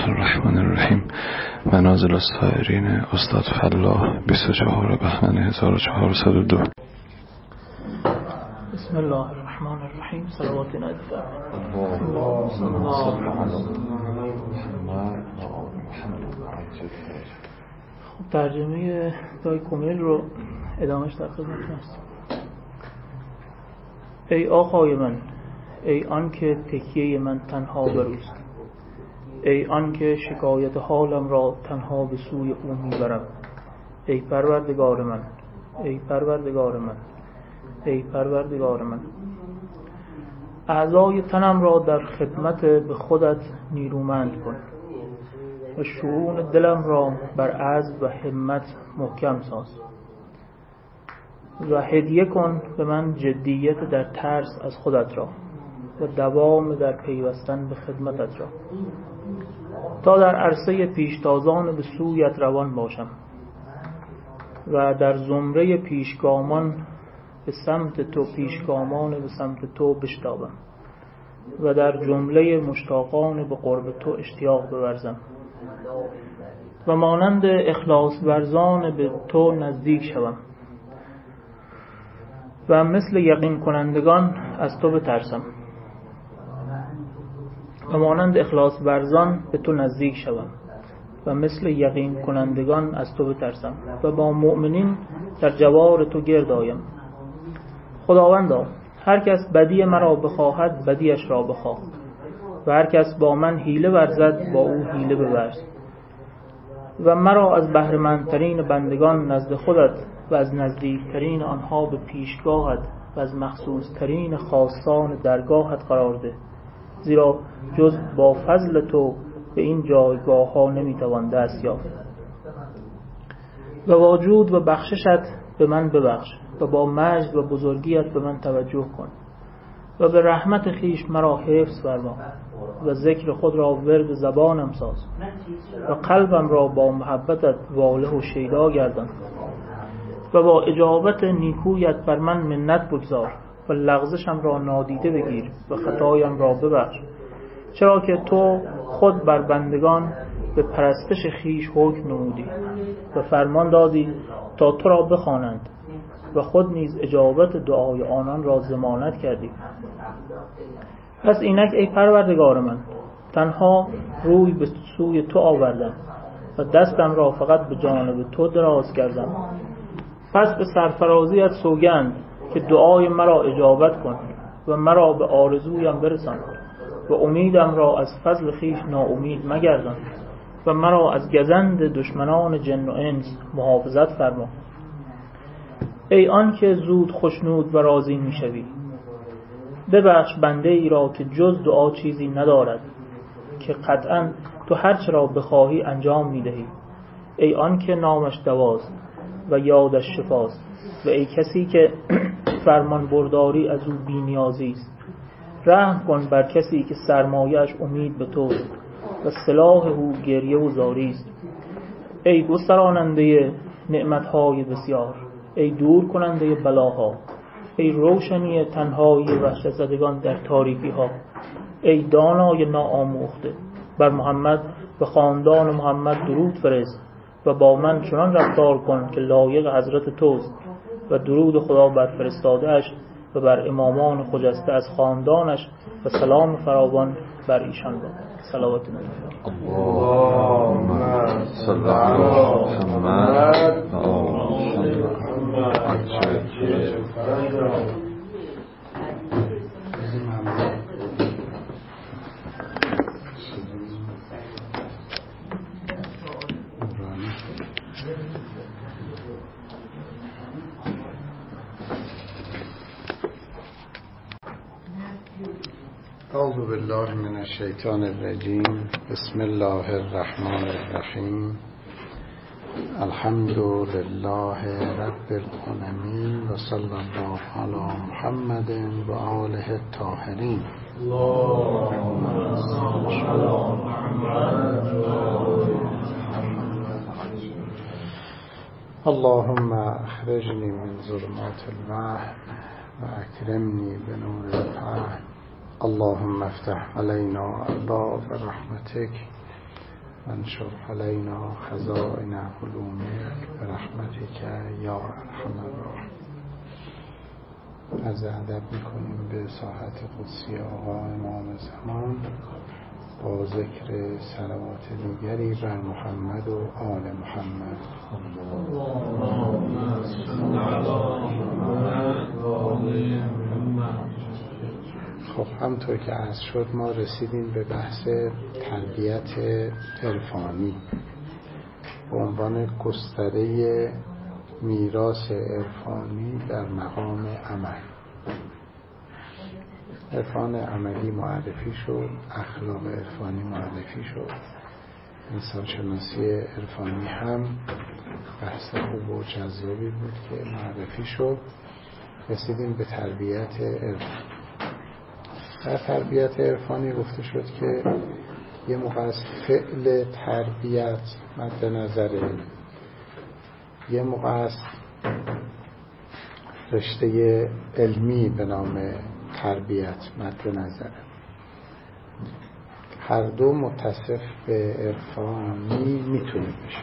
الرحمن الرحیم. منازل السائرین استاد فلاح 24 بهمن 1402. بسم الله الرحمن الرحیم. صلوات نجفر. ترجمه دای کمیل رو ادامهش در خدمتتون هستیم. ای آقای من، ای آن که تکیه من تنها بروست، ای آن که شکایت حالم را تنها به سوی او میبرم، ای پروردگار من، ای پروردگار من، ای پروردگار من. اعضای تنم را در خدمت به خودت نیرومند کن و شؤون دلم را بر عزم و همت محکم ساز و هدیه کن به من جدیت در ترس از خودت را و دوام در پیوستن به خدمتت را، تا در عرصه پیشتازان به سویت روان باشم و در زمره پیشگامان به سمت تو به سمت تو بشتابم و در جمله مشتاقان به قرب تو اشتیاق بورزم و مانند اخلاص ورزان به تو نزدیک شوم و مثل یقین کنندگان از تو بترسم و مانند اخلاص ورزان به تو نزدیک شوم و مثل یقین کنندگان از تو بترسم و با مؤمنین در جوار تو گرد آیم. خداوندا، هر کس بدی مرا بخواهد بدیش را بخواه و هر کس با من حیله ورزد با او حیله بورز و مرا از بهره‌مندترین بندگان نزد خودت و از نزدیکترین آنها به پیشگاهت و از مخصوصترین خاصان درگاهت قرار ده، زیرا جز با فضل تو به این جایگاه ها نمیتوان دست یافت. و واجود و بخششت به من ببخش و با مجد و بزرگیت به من توجه کن و به رحمت خیش مرا حفظ فرما و ذکر خود را ورد زبانم ساز و قلبم را با محبتت واله و شیدا گردان و با اجابت نیکویت بر من منت بگذار و لغزشم را نادیده بگیر و خطایم را ببخش، چرا که تو خود بر بندگان به پرستش خیش حکم نمودی و فرمان دادی تا تو را بخوانند و خود نیز اجابت دعای آنان را ضمانت کردی. پس اینک ای پروردگار من، تنها روی به سوی تو آوردم و دستم را فقط به جانب تو دراز کردم. پس به سرفرازیت سوگند که دعای مرا اجابت کن و مرا به آرزویم برسان و امیدم را از فضل خیش ناامید مگردان و مرا از گزند دشمنان جن و انس محافظت فرما. ای آن که زود خشنود و راضی میشوی، ببخش بنده ای را که جز دعا چیزی ندارد که قطعا تو هرچه را بخواهی انجام میدهی. ای آن که نامش دواست و یادش شفاست و ای کسی که فرمان برداری از او بی نیازی است، رحم کن بر کسی که سرمایه‌اش امید به توست و سلاح او گریه و زاری است. ای گستراننده نعمتهای بسیار، ای دور کننده بلاها، ای روشنی تنهایی وحشت زدگان در تاریکی ها، ای دانای ناآموخته، بر محمد و خاندان محمد درود فرست و با من چنان رفتار کن که لایق حضرت توست و درود خدا بر فرستاده‌اش و بر امامان خجسته از خاندانش و سلام فراوان بر ایشان باد. صلوات نجفر. اللهم صل علی محمد. اعوذ بالله من الشیطان الرجیم. بسم الله الرحمن الرحیم. الحمد لله رب العالمین و صلی الله علی محمد و آله الطاهرین. اللهم صل علی محمد. اللهم اخرجنی من ظلمات الوهم و اکرمنی بنور الفهم. اللهم افتح علينا ابواب رحمتك وانشر علینا خزائن علومک برحمتک یا ارحم الراحمین. عرض ادب میکنیم به ساحت قدسی آقا امام زمان با ذکر صلوات دیگری بر محمد و آل محمد. خب همطور که عرض شد ما رسیدیم به بحث تربیت عرفانی به عنوان گستره میراث عرفانی در مقام عمل. عرفان عملی معرفی شد، اخلاق عرفانی معرفی شد، انسان شناسی عرفانی هم بحث خوب و جذابی بود که معرفی شد. رسیدیم به تربیت عرفانی. در تربیت عرفانی گفته شد که یه موقع از فعل تربیت مد نظره، یه موقع از رشته علمی به نام تربیت مد نظره. هر دو متصف به عرفانی میتونه بشه.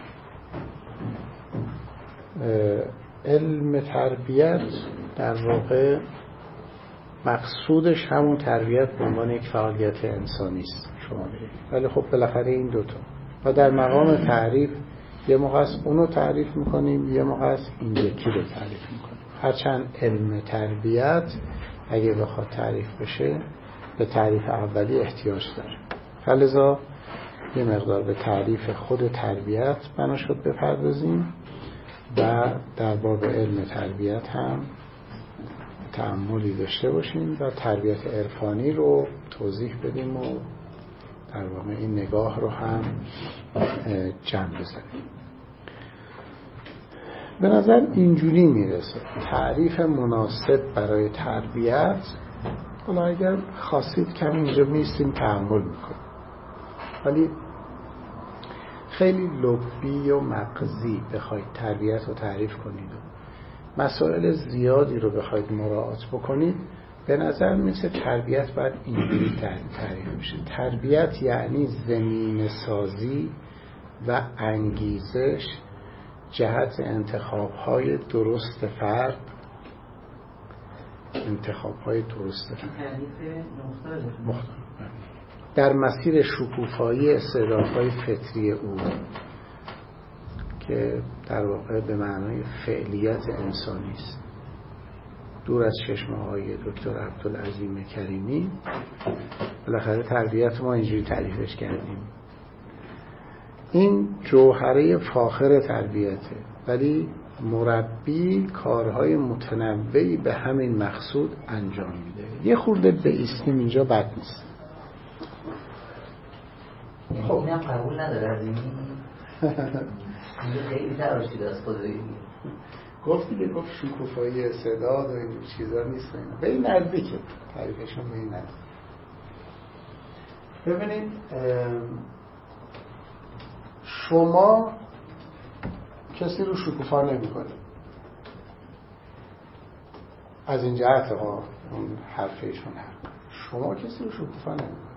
علم تربیت در واقع مقصودش همون تربیت به عنوان یک فعالیت انسانی است شما بگید، ولی خب بالاخره این دوتا و در مقام تعریف یه موقع از اونو تعریف میکنیم، یه موقع از این یکی رو تعریف میکنیم. هرچند علم تربیت اگه بخواد تعریف بشه به تعریف اولی احتیاج داره، فلذا یه مقدار به تعریف خود تربیت بنا شد بپردازیم و در باب علم تربیت هم تأملی داشته باشیم و تربیت عرفانی رو توضیح بدیم و در واقع این نگاه رو هم جمع بزنیم. به نظر اینجوری میرسه تعریف مناسب برای تربیت. حالا اگر خواستید کم اینجا میستیم تأمل میکنیم، ولی خیلی لبی و مغزی بخواید تربیت رو تعریف کنید و مسائل زیادی رو بخواید مراعات بکنید، به نظر میسه تربیت باید اینجوری تعریف بشه. تربیت یعنی زمینه سازی و انگیزش جهت انتخاب‌های درست فرد، انتخاب‌های درست فرد در مسیر شکوفایی استعدادهای فطری او که در واقع به معنای فعلیت انسانی است. دور از چشمه‌های دکتر عبدالعظیم کریمی بالاخره تربیت ما اینجوری تعریفش کردیم. این جوهره فاخر تربیته، ولی مربی کارهای متنوعی به همین مقصود انجام میده. یه خورده به ایستیم اینجا بد نیست. خب اینم قبول نداره از این خیلی تراشیده از خودی گفتی که گفت شکوفایی استعداد و این چیزا نیست. به این نزدیکه تعریفشون، به این نزدیک. ببینید شما کسی رو شکوفا نمی کنید از این جهت ها، اون حرفشون حرف. شما کسی رو شکوفا نمی کنید،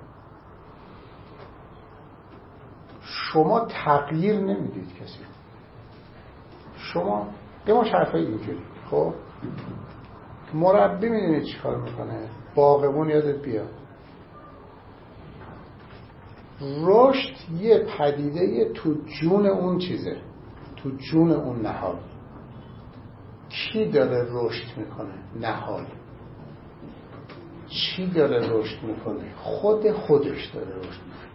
شما تغییر نمیدید کسی. شما یه مش حرفایی اینجوری. خب مربی میدونید چی کار میکنه؟ باغبون یادت بیاد، رشد یه پدیده تو جون اون چیزه، تو جون اون نهال. کی داره رشد میکنه؟ نهال. چی داره رشد میکنه؟ خودش داره رشد میکنه.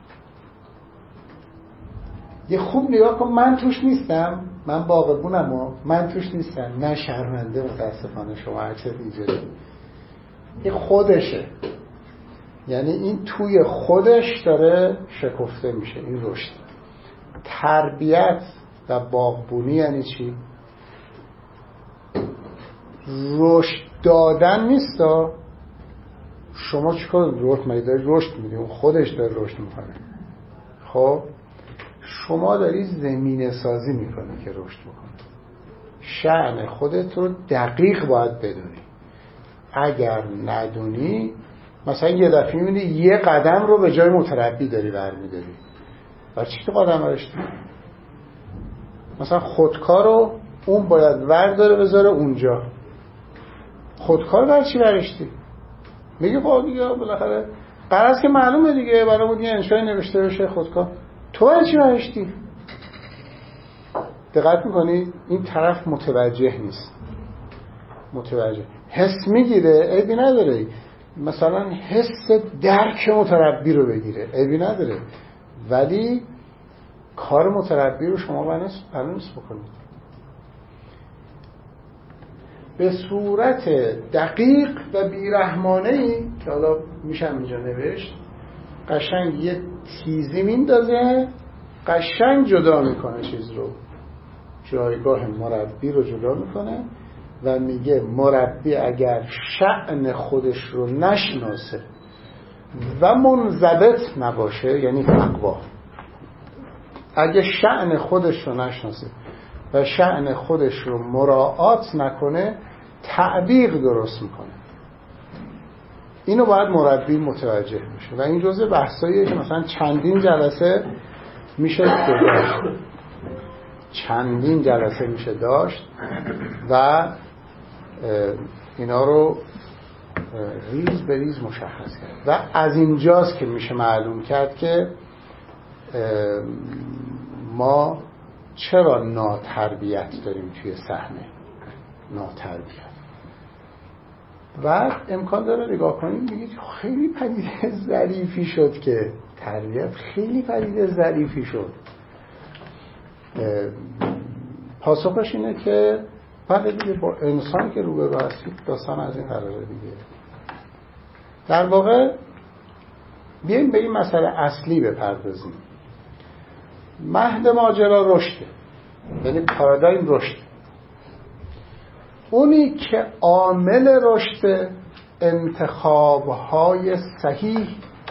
یه خوب نگاه کن، من توش نیستم، من باغبونم و من توش نیستم، نه شرمنده متاسفانه شما هرچه اینجوری. این خودشه، یعنی این توی خودش داره شکفته میشه، این رشد. تربیت و باغبونی یعنی چی؟ رشد دادن نیستا. شما چیکار رشد میدید؟ رشد میدید، اون خودش داره رشد میکنه. خب شما داری زمینه سازی میکنی که رشد بکنی. شأن خودت رو دقیق باید بدونی. اگر ندونی مثلا یه دفعه میبینی یه قدم رو به جای متربی داری برمیداری، برای چی تو قدم برشتی؟ مثلا خودکار رو اون باید ورداره بذاره اونجا، خودکار برای چی برشتی؟ میگه با دیگه بالاخره قرار که معلومه دیگه برامون یه انشای نوشته بشه خودکار، تو برای چی برشتی؟ دقت میکنید این طرف متوجه نیست، متوجه حس میگیره، عیبی نداره، مثلا حس درک متربی رو بگیره، عیبی نداره، ولی کار متربی رو شما بلد نیست بکنید. به صورت دقیق و بیرحمانه‌ای که حالا میشم اینجا نوشت، قشنگ یه تیزی میندازه، قشنگ جدا میکنه چیز رو، جایگاه مربی رو جدا میکنه و میگه مربی اگر شأن خودش رو نشناسه و منضبط نباشه، یعنی تقوا، اگه شأن خودش رو نشناسه و شأن خودش رو مراعات نکنه، تعبیر درست میکنه. اینو باید مربی متوجه بشه و این جزء بحثاییه که مثلا چندین جلسه میشه داشت و اینا رو ریز به ریز مشخص کرد و از اینجاست که میشه معلوم کرد که ما چرا ناتربیت داریم توی صحنه، ناتربیت. و امکان داره نگاه کنیم بگید خیلی پدیده ظریفی شد که تربیت خیلی پدیده ظریفی شد. پاسخش اینه که بله دیگه، با انسان که روبرو هستید داستان از این قراره دیگه. در واقع بیاییم به این مسئله اصلی بپردازیم. مهد ماجرا رشده، یعنی پارادایم رشد. اونی که عامل رشد انتخاب‌های صحیح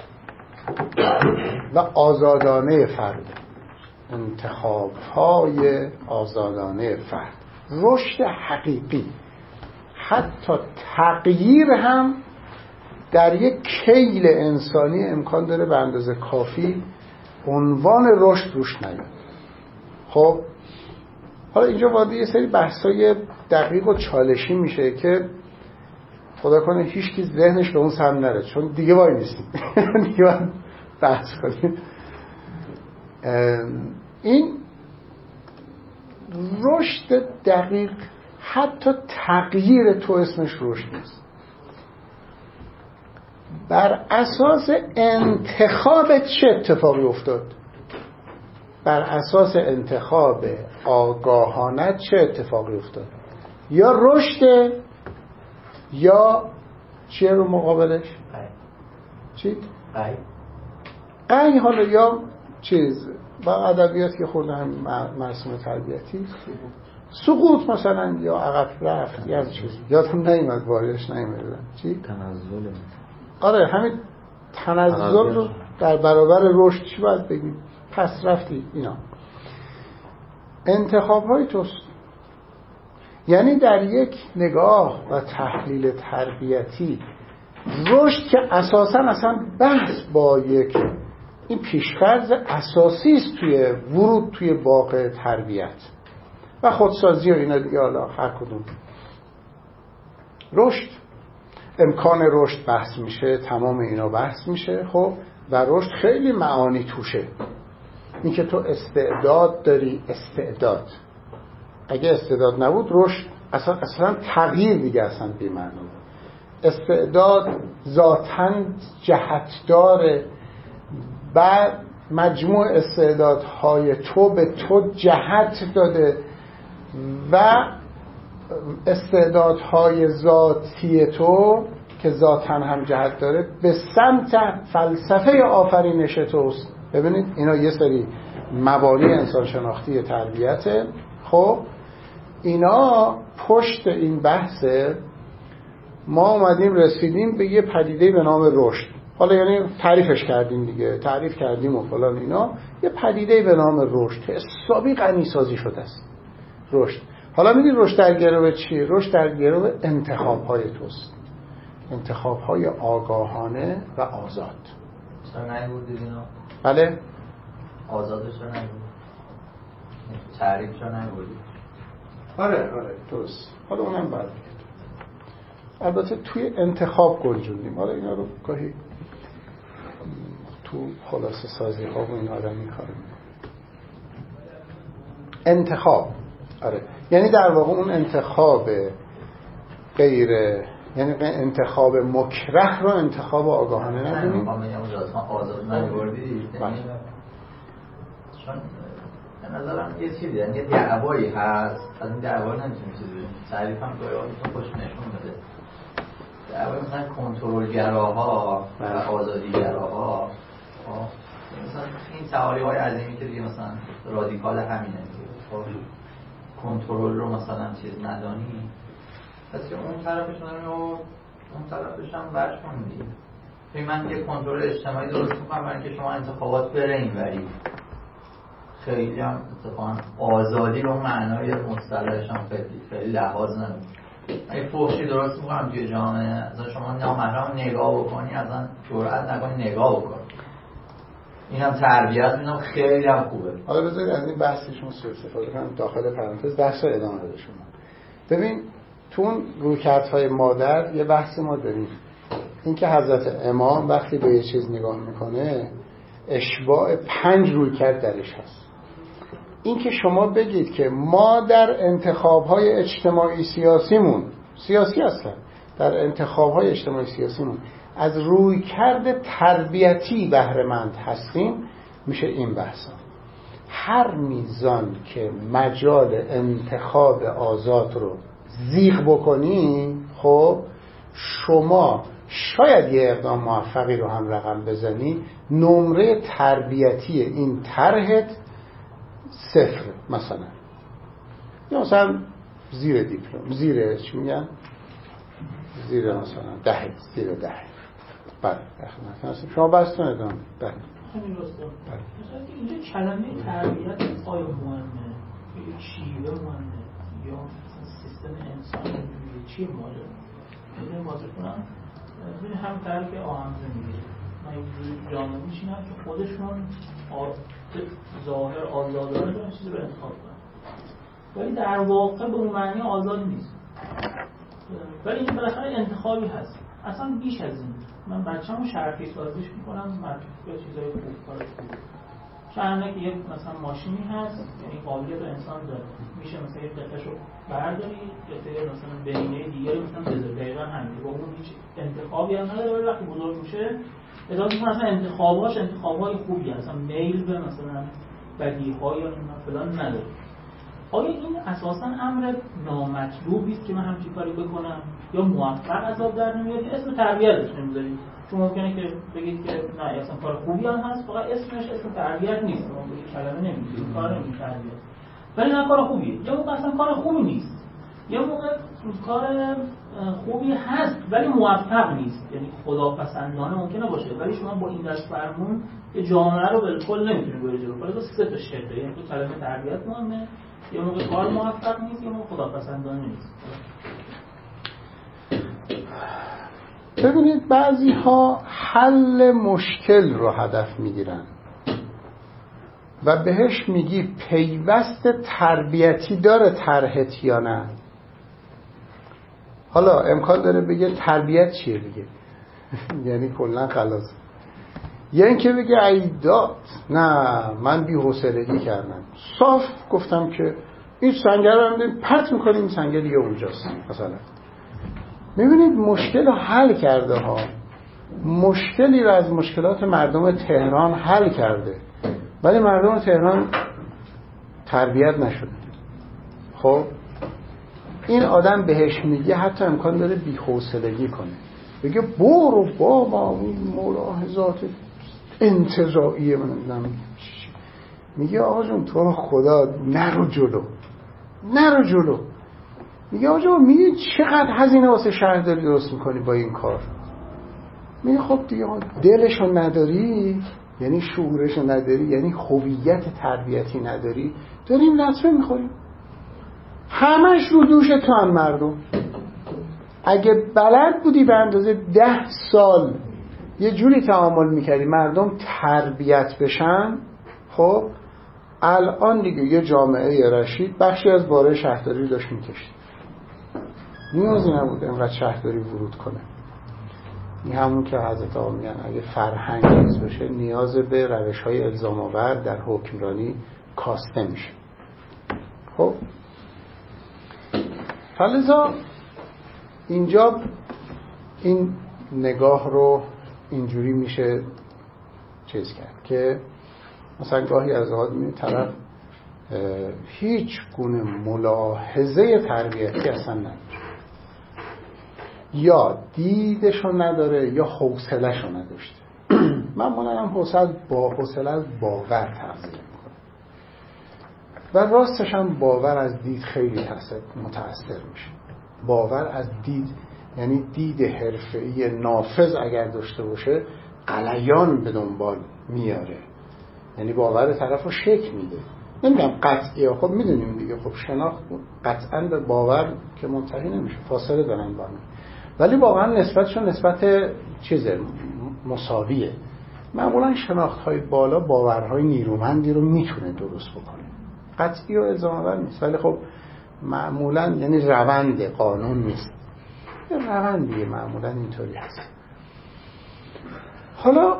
و آزادانه فرد، انتخاب‌های آزادانه فرد، رشد حقیقی، حتی تغییر هم در یک کیل انسانی امکان داره به اندازه کافی عنوان رشد روش نیاد. خب حالا اینجا وارد یه سری بحثای دقیق و چالشی میشه که خدا کنه هیچ کی ذهنش به اون سمت نره، چون دیگه وای نیستیم دیگه باید بحث کنیم. این رشد دقیق، حتی تغییر تو اسمش رشد نیست. بر اساس انتخابت چه اتفاقی افتاد؟ بر اساس انتخاب آگاهانه چه اتفاقی افتاد؟ یا رشد یا چیه رو مقابلش؟ چی؟ قی. حالا یا چیز با ادبیات که خورده هم مرسوم تربیتی، سقوط مثلا، یا عقب رفت، یا چیز یادم نمیاد، واریش نمیاد چی؟ تنزل. آره همین تنزل رو در برابر رشد چی باید بگیم؟ پس رفتی. اینا انتخاب های توست. یعنی در یک نگاه و تحلیل تربیتی رشد که اساساً اصلا بحث با یک این پیشفرض اساسی است توی ورود توی باغ تربیت و خودسازی و اینا دیگه، حالا هر کدوم رشد، امکان رشد بحث میشه، تمام اینا بحث میشه. خب و رشد خیلی معانی توشه. این که تو استعداد داری، استعداد، اگه استعداد نبود رشد اصلا تغییر دیگه اصلا بی‌معنی. استعداد ذاتاً جهت داره و مجموع استعدادهای تو به تو جهت داده و استعدادهای ذاتی تو که ذاتاً هم جهت داره به سمت فلسفه آفرینش توست. ببینید اینا یه سری مبانی انسان شناختی تربیته. خب اینا پشت این بحثه ما اومدیم رسیدیم به یه پدیده به نام رشد. حالا یعنی تعریفش کردیم دیگه، تعریف کردیم و فلان اینا، یه پدیده به نام رشد که حسابی غنی سازی شده است. رشد. حالا میگید رشد در گرو چیه؟ رشد در گرو انتخاب‌های توست، انتخاب‌های آگاهانه و آزاد. مثلا نگوردید اینا؟ بله آزادش رو نگوید، تعریفش رو نگوید. آره درست. حالا اونم بعد البته توی انتخاب گنجوندیم. حالا اینا رو گاهی تو خلاصه سازی ها و این آدم این کار میکنه. انتخاب، آره، یعنی در واقع اون انتخاب غیر، یعنی انتخاب مکره رو انتخاب آگاهانه ندونیم. آزاد نگوردی چون به نظرم یه چیزی، یعنی یه دعوایی هست، از این دعوا نمیتونیم چیزی بگیم. تعریف هم گاهی خوش نشون بده. دعوای مثلا کنترلگراها و آزادیگراها، مثلا این تعاریف‌های عظیمی که دیگه مثلا رادیکال همینه دیگه، کنترل رو مثلا چیز ندانی، پس که اون طرفش نداری و اون طرفش هم وجه کنی. ببین من یه کنترل اجتماعی درست میکنم برای اینکه شما انتخابات بره اینوری، خیلی هم اتفاقا آزادی به اون معنای مصطلحش هم خیلی لحاظ نمیکنم. اگه فحشی درست میکنم توی جامعه، از شما نامحرم نگاه بکنی، ازن جرئت نکنی نگاه بکنی، این هم تربیت، این هم خیلی هم خوبه. حالا بذارید از این بحثی شما سوء استفاده کنم داخل پرانتز بحث رو ادامه بده. شما ببین تو اون رویکردهای مادر یه بحثی ما داریم، این که حضرت امام وقتی به یه چیز نگاه میکنه اشباع 5 رویکرد درش هست. این که شما بگید که ما در انتخاب‌های اجتماعی سیاسی هستن، در انتخاب‌های اجتماعی سیاسیمون از رویکرد تربیتی بهره مند هستیم، میشه این بحثا. هر میزان که مجال انتخاب آزاد رو زیغ بکنی، خب شما شاید یه اقدام موفقی رو هم رقم بزنی، نمره تربیتی این طرحت 0 مثلا، یا مثلا زیر دیپلم، زیر چی میگن، زیر مثلا 10 زیر 10. بله شما بستون ادامه. بله همین راستا مثلا که اینجا کلمه تربیت آیا مهمه یا شیوه مهمه یا سیستم انسانی چیه ماجرا؟ ببین واضح کنم، ببین هم طرف آهنزه میگه من یک جامعه میشینم که خودشون ظاهر آزادانه دارن چیزی رو انتخاب کنن، ولی در واقع به اون معنی آزاد نیست. ولی این بالاخره انتخابی هست. اصلا بیش از این من بچه‌مو شرفی سازیش میکنم، به چیزای خوب کار خوب. چند که یک مثلا ماشینی هست، یعنی قابلیت انسان داره، میشه مثلا یک قطعه‌شو برداری، قطعه مثلا بینه دیگری مثلا بذاری، دقیقاً همین. با اون هیچ انتخابی هم نداره، ولی وقتی بزرگ میشه احساس می‌کنه مثلا انتخاب‌های خوبی هست، مثلا میل به مثلا بدیه‌ها یا فلان نداره. آیا این اساساً امر نامطلوبی است که من همچین کاری بکنم یا موفق از آب در نمیاد؟ اسم تربیتش نمیذارید، چون ممکنه که بگید که نه اصلا کار خوبی هم هست، فقط اسمش اسم تربیت نیست، ما به کلمه نمیگیم کار نمیگیم تربیت، ولی نه کار خوبیه، یا موقع اصلا کار خوبی نیست، یا موقع کار خوبی هست ولی موفق نیست، یعنی خداپسندانه ممکنه باشه ولی شما با این دست فرمون یه جامعه رو بالکل نمیتونید بری جلو. حالا 3 تا شکل، یعنی تو کلمه تربیت مهمه، یا موقع کار موفق نیست، یا موقع خداپسندانه نیست. ببینید بعضی ها حل مشکل رو هدف میگیرن و بهش میگی پیوست تربیتی داره طرحت یا نه. حالا امکان داره بگه تربیت چیه دیگه یعنی کلا خلاص، یا اینکه بگه ایداد نه من بی‌حوصلگی کردم، صاف گفتم که این سنگر رو هم پرت میکنیم، این سنگر دیگه اونجاست مثلا. میبینید مشکل رو حل کرده ها، مشکلی رو از مشکلات مردم تهران حل کرده، ولی مردم تهران تربیت نشده. خب این آدم بهش میگه حتی امکان داره بی‌حوصلگی کنه، بگه برو بابا این ملاحظات انتزاعی من میگه آقا جون تو رو خدا نرو جلو. میگه آقا جون میگه چقدر هزینه واسه شهرداری درست میکنی با این کار. میگه خب دیگه دلشو نداری، یعنی شعورشو نداری، یعنی هویت تربیتی نداری، داریم لطمه میخوریم. همش رو دوش تو هم مردم. اگه بلد بودی به اندازه 10 سال یه جوری تعامل میکردی مردم تربیت بشن، خب الان دیگه یه جامعه رشید بخشی از باره شهرداری داشت میکشید، نیازی نبود اینقدر شهرداری ورود کنه. این همون که حضرت آقا میگن اگه فرهنگ نیست باشه نیاز به روش‌های الزام آور در حکمرانی کاسته میشه. خب فلذا اینجا این نگاه رو اینجوری میشه چیز کرد که مثلا گاهی از اوقات میبینی طرف هیچ گونه ملاحظه تربیتی اصلا نداره، یا دیدشو نداره یا حوصله‌شو نداشته. معمولا هم حوصله از باور تغذیه میکنه و راستش هم باور از دید خیلی متأثر میشه. باور از دید یعنی دید حرفه‌ای نافذ اگر داشته باشه غلیان به دنبال میاره، یعنی باور طرف رو شکل میده. نمیگم قطعی، خب میدونیم دیگه، خب شناخت قطعا به باور که منتهی نمیشه، فاصله دارن با هم، ولی واقعا نسبتشون نسبت چیزه مساویه. معمولا شناخت‌های بالا باورهای نیرومندی رو میتونه درست بکنه، قطعی و الزام آور نیست، ولی خب معمولا یعنی روند قانون نیست، یه روندیه، معمولا اینطوری هست. حالا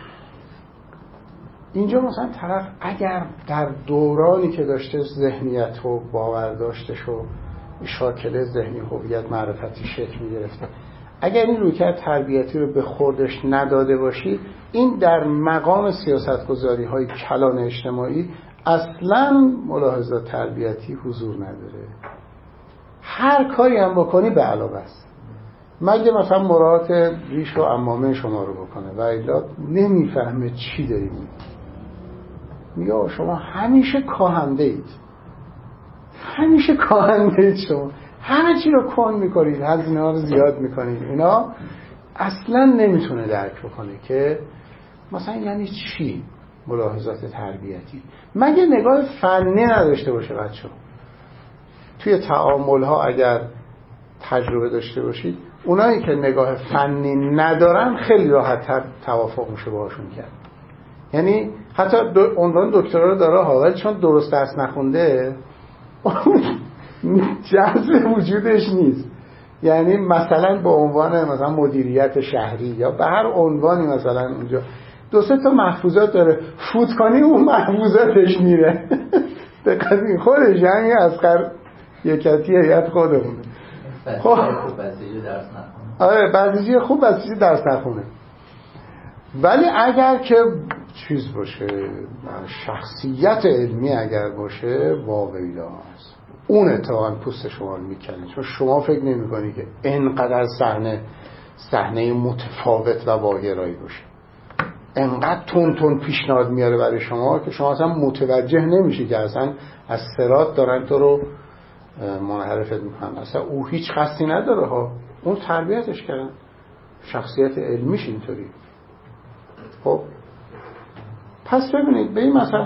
اینجا مثلا طرف اگر در دورانی که داشته ذهنیت و باور داشتش و شاکله ذهنی هویت معرفتی شکل می‌گرفته، اگر این رویکرد تربیتی رو به خوردش نداده باشی، این در مقام سیاستگذاری‌های کلان اجتماعی اصلاً ملاحظات تربیتی حضور نداره. هر کاری هم بکنی به علاوه است، مگه مثلا مراعات ریش و عمامه شما رو بکنه و الا نمیفهمه چی داری میگی. میگه شما همیشه کاهنده اید، همیشه کاهنده اید، شما همه چی رو کن میکنید، هزینه ها رو زیاد میکنید. اینا اصلا نمیتونه درک بکنه که مثلا یعنی چی ملاحظات تربیتی. مگه نگاه فنی نداشته باشه بچه ها؟ توی تعامل ها اگر تجربه داشته باشید، اونایی که نگاه فنی ندارن خیلی راحت‌تر توافق میشه باهاشون کرد. یعنی حتی عنوان دکترا رو داره ها، ولی چون درست درس نخونده جذب وجودش نیست. یعنی مثلا به عنوان مثلا مدیریت شهری یا به هر عنوانی مثلا اونجا دو سه تا محفوظات داره، فوت کنی اون محفوظاتش میره. دقیقاً خودش یعنی اسقر یکتی هیئت خودمونه. خب آره بسیجی خوب بسیجی درس نخونه، ولی اگر که چیز باشه شخصیت علمی اگر باشه واویلاست، اون اتفاقا پوست شما رو میکنه، چون شما فکر نمی کنی که اینقدر صحنه متفاوت و واگرایی باشه، اینقدر تون پیشنهاد میاره برای شما که شما اصلا متوجه نمیشی که اصلا از صراط دارن تو رو منحرفت میکنن. اصلا او هیچ قصدی نداره ها، اون تربیتش کردن، شخصیت علمیش اینطوری. خب پس ببینید به این مثلا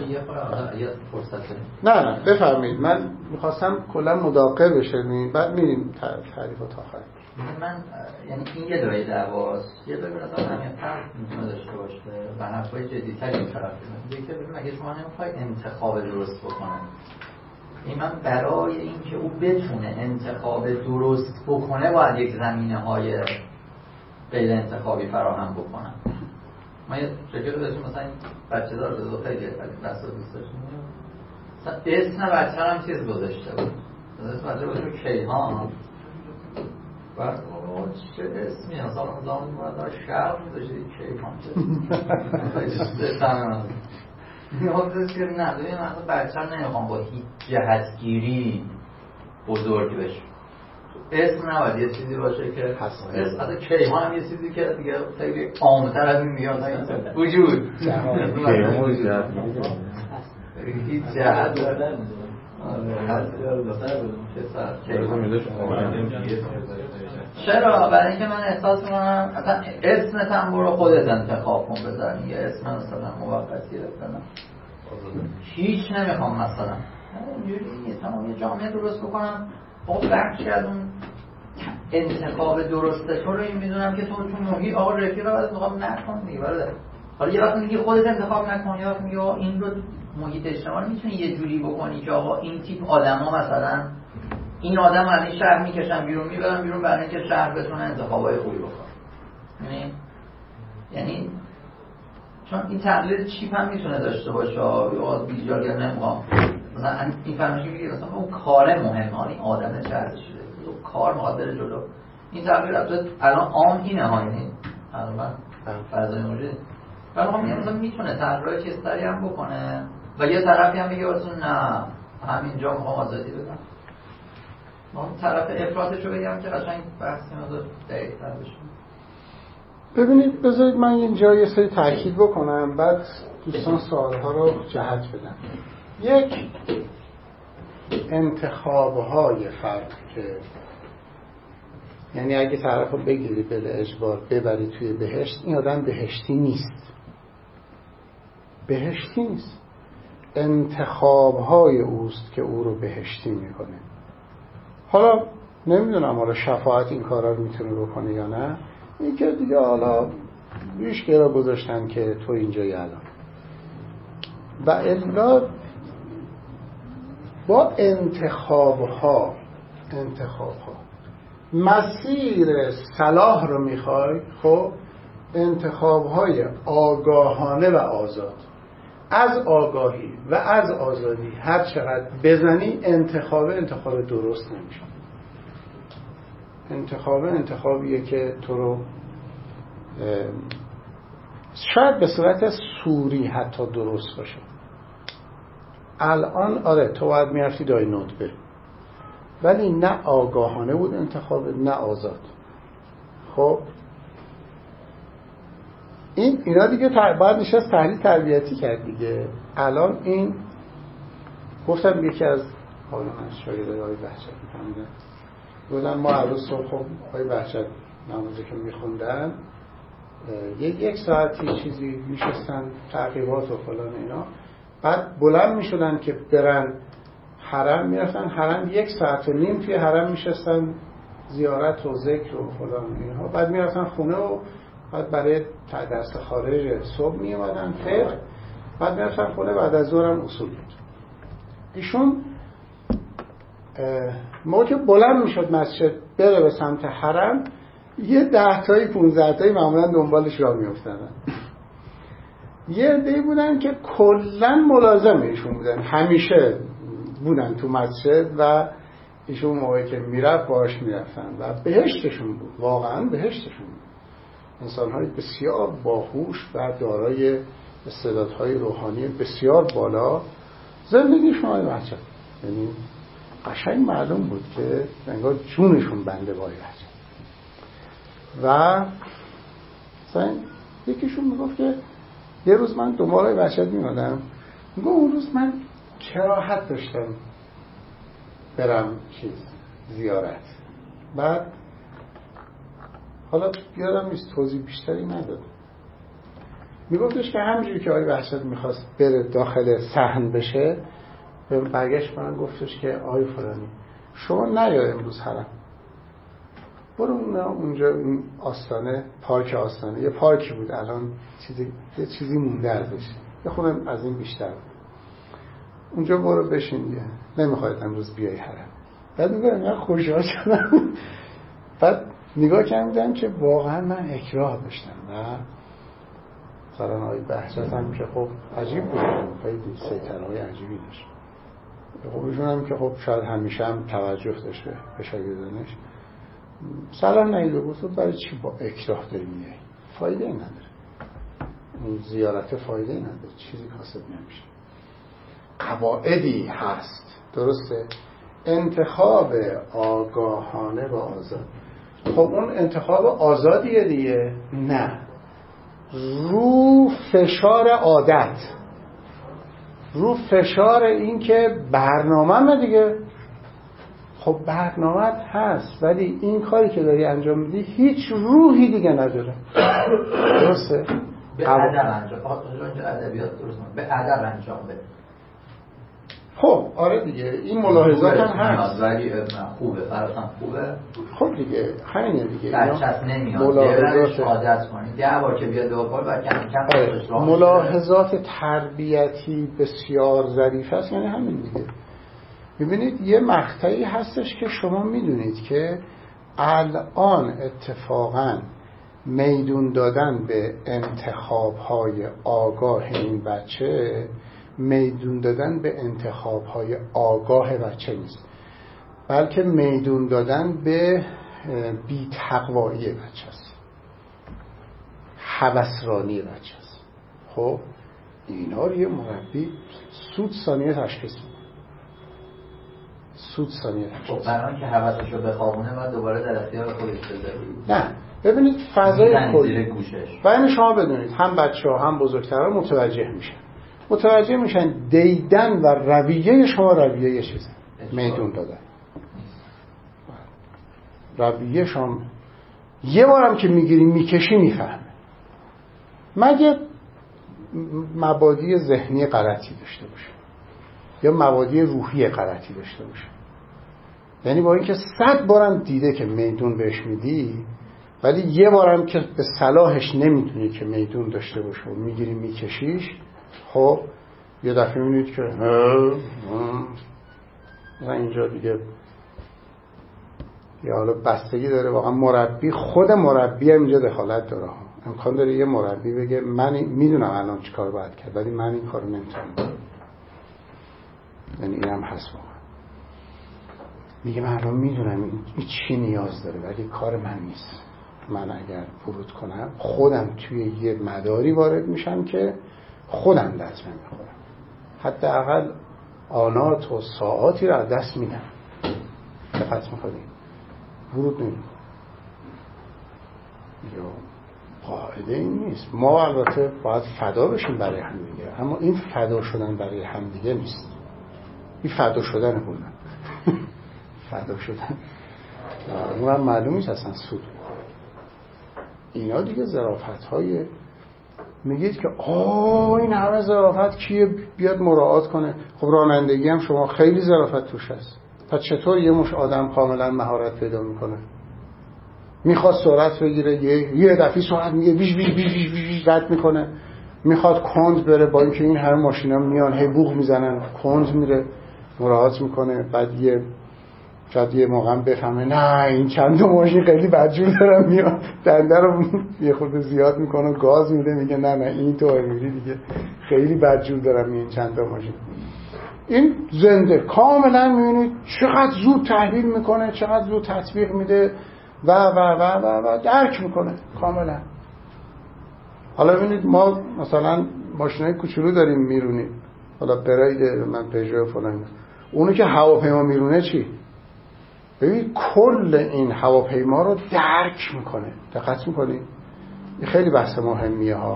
نه بفرمایید، من میخواستم کلا مداقع بشه، بعد میریم تعریفات آخر. من یعنی این یه دورای دعواست، یه دوره مثلا همین فرق میتونه داشته باشه و حرفای جدی‌تری این طرف میاد که ببین اگه شما نمیخوای انتخاب درست بکنه، این من برای اینکه او بتونه انتخاب درست بکنه باید یک زمینه‌های غیر انتخابی فراهم بکنم. ما یه شکل داشتیم مثلا بچه دار دو خیلی بسا دوست داشتیم، اسم بچه هم چیز گذاشته بود، اسم بچه بود کیهان، و چه اسمی اصلا زمان مورد شرق میداشته کیهان چه سمه میخواست که نه دوی من بچه هم نمیخوام با هیچ جهتگیری بزرگی بشه، اسم نباید یه چیزی باشه که اسم حتی کیهان هم یه چیزی که دیگه خیلی عام‌تر از این میاد وجود هیچ جهت چرا؟ برای اینکه من احساس میکنم اصلا اسمت هم برو خودت انتخاب کن بذارم، یه اسم مثلا موقتی بکنم، هیچ نمیخوام مثلا اینجوری نیست، تمام یه جامعه درست بکنم با بخشی از اون انتخاب درسته تو رو این میدونم که تو محیط آقا رفیق رو باید میخوام نکن دیگه، حالا یه وقت میگی خودت انتخاب نکن، یا میگی این رو محیط اجتماعی میتونی یه جوری بکنی که آقا این تیپ آدما مثلا این آدم از این شهر میکشن بیرون میبرن بیرون برای اینکه شهر بتونه انتخابای خوبی بکنه. یعنی چون این تقلید چیپ هم میتونه داشته باشه، یا بیجاری هم نمیخوام مثلا این فرمایشی میگه مثلا اون کار مهمه، این آدمه چه ارزشی داره، اون کار میخواد بره جلو. این تقلید الان عام اینه ها، یعنی تقریبا فضای موجود ولی خب مثلا میتونه طراحی چیزایی هم بکنه و یه طرفی هم میگه واسه نه همینجا میخوام آزادی بدم. ما طرف افراطشو بگم که قشنگ بحثی مقدار دقیق‌تر بشه. ببینید بذارید من اینجا یه سری تاکید بکنم، بعد دوستان سوالها رو جهت بدن. یک، انتخاب‌های فرد که یعنی اگه طرف رو بگیری بره اجبار ببری توی بهشت، این آدم بهشتی نیست. بهشتی نیست. انتخاب‌های اوست که او رو بهشتی میکنه. حالا نمیدونم حالا شفاعت این کارا رو میتونه بکنه یا نه، این که دیگه حالا ریشکی را گذاشتن که تو اینجایی الان. و الا با انتخاب‌ها مسیر صلاح رو میخوای، خب انتخاب‌های آگاهانه و آزاد، از آگاهی و از آزادی هر چقدر بزنی انتخاب درست نمیشه. انتخابیه که تو رو شاید به صورت سوری حتی درست باشه. الان آره تو باید میرفتی دای ندبه، ولی نه آگاهانه بود انتخاب، نه آزاد. خب اینا دیگه باید نشست تحلیل تربیتی کرد دیگه. الان این گفتم یکی از شاگردای آقای بهجت می‌فهمیدن بودن، ما هر روز صبح خب آقای بهجت نمازی که میخوندن یک ساعتی چیزی میشستن تعقیبات و فلان اینا، بعد بلند میشدن که برن حرم، میرفتن حرم 1.5 ساعت توی حرم میشستن زیارت و ذکر و فلان اینها، بعد میرفتن خونه و بعد برای درس خارج صبح میومدن فقه، بعد میرفتن خونه بعد از ظهر هم اصول بود. ایشون موقع که بلند میشد مسجد بره به سمت حرم، یه 10 تایی 15 تایی معمولا دنبالش راه میافتادن. یه عده‌ای بودن که کلا ملازم ایشون بودن، همیشه بودن تو مسجد و ایشون موقعی که میرفت باهاش میرفتن و بهشتشون بود، واقعا بهشتشون بود. انسان‌های بسیار باهوش و دارای استعدادهای روحانی بسیار بالا، زندگیشون های بچه، یعنی قشنگ معلوم بود که انگار جونشون بنده وای بچه. و مثلا یکیشون میگفت که یه روز من دنبال بچه میمادم، میگفت اون روز من کراهت داشتم برم زیارت، بعد حالا یادم نیست توضیح بیشتری نداد، میگفتش که همینجوری که آقای وحشت میخواست بره داخل صحن بشه، برگشت من گفتش که آقای فلانی شما نیا امروز حرم، برو اونجا این آستانه، پارک آستانه، یه پارکی بود الان یه چیزی مونده ازش، یه خودم از این بیشتر بود، اونجا برو بشین دیگه، نمیخواید امروز بیای حرم. بعد میگم من خوشحال شدم. بعد نگاه کردم که واقعا من اکراه داشتم و مثلا آقای بهجت هم که خب عجیب بود، خیلی سیطره‌های عجیبی داشت. خب ایشون هم که خب شاید همیشه هم توجه داشته به شاگردانش، سلام نگیده گفت برای چی با اکراه داری میای؟ فایده نداره، اون زیارت فایده نداره، چیزی حاصل نمیشه. قواعدی هست، درسته؟ انتخاب آگاهانه و آزاد. خب اون انتخاب آزادیه دیگه؟ نه، رو فشار عادت، رو فشار این که برنامه دیگه. خب برنامه هست ولی این کاری که داری انجام میدی هیچ روحی دیگه نداره، درسته؟ به ادب انجام، اینجا ادبیات درست، به ادب انجام بده. خب آره دیگه این ملاحظات هم هست ولی خوبه فراتم خوبه. خب دیگه همینه دیگه برچسب نمیاد ملاحظات عادت کنید 10 بار که بیاد 2 بار بعد کم کم ملاحظات تربیتی بسیار ظریف است. یعنی همین دیگه. میبینید یه مقطعی هستش که شما میدونید که الان اتفاقاً میدون دادن به انتخاب‌های آگاه این بچه میدون دادن به انتخاب‌های آگاه بچه نیست، بلکه میدون دادن به بی‌تقوایی بچه است، هوسرانی بچه است. خب اینا رو یه مربی سود ثانیه تشخیص میده. سود ثانیه تشخیص. خب برای اینکه هوسشو بخوابونه بعد دوباره در اختیار خودش بذاری. نه ببینید فضای کلی بین شما بدونید هم بچه‌ها هم بزرگترها متوجه میشن دیدن و رویه شما رویه یه چیزه، میدون دادن. رویه شما یه بارم که میگیری میکشی میفهمه، مگه مبادی ذهنی غلطی داشته باشه یا مبادی روحی غلطی داشته باشه. یعنی با اینکه 100 بارم دیده که میدون بهش میدی ولی یه بارم که به صلاحش نمیدونی که میدون داشته باشه و میگیری میکشیش، خب یه دفعه میبینید که اینجا دیگه یا حالا بستگی داره واقعا مربی، خود مربی هم اینجا دخالت داره. امکان داره یه مربی بگه من میدونم الان چی کار باید کرد ولی من این کارو نمیتونم. یعنی این هم هست واقعا. میگه من الان میدونم این چی نیاز داره ولی کار من نیست. من اگر ورود کنم خودم توی یه مداری وارد میشم که خودم لازمه میخورم، حداقل آنات و ساعاتی رو از دست میدم. دقت میکنیم ورود نمیکنم یا قاعده این نیست. ما البته باید فدا بشیم برای هم دیگه، اما این فدا شدن برای هم دیگه نیست، این فدا شدن بودن فدا شدن اونم معلوم نیست اصلا سود. اینا دیگه ظرافت های میگید که این همه ظرافت کیه بیاد مراعات کنه؟ خب رانندگی هم شما خیلی ظرافت توش هست. پس چطور یه مش آدم کاملا مهارت پیدا میکنه؟ میخواد سرعت بگیره یه دفعه سرعت میگه بیش بیش بیش بیش بیش رد میکنه، میخواد کند بره با اینکه این همه ماشینا میان هی بوق میزنن کند میره مراعات میکنه، بعد یه موقع بفهمه نه این چند تا ماشین خیلی بدجور دارن میان دنده رو یه خورده زیاد میکنه گاز میده میگه نه این تو میری دیگه خیلی بدجور دارن میان چند تا ماشین. این زنده کاملا میبینید چقدر زود تحلیل میکنه، چقدر زود تطبیق میده و درک میکنه کاملا. حالا ببینید ما مثلا ماشینای کوچولو داریم میرونیم، حالا براید من پژو فلان، اونو که هواپیما میرونه چی؟ ببین کل این هواپیما رو درک میکنه. دقت میکنی؟ این خیلی بحث مهمیه ها.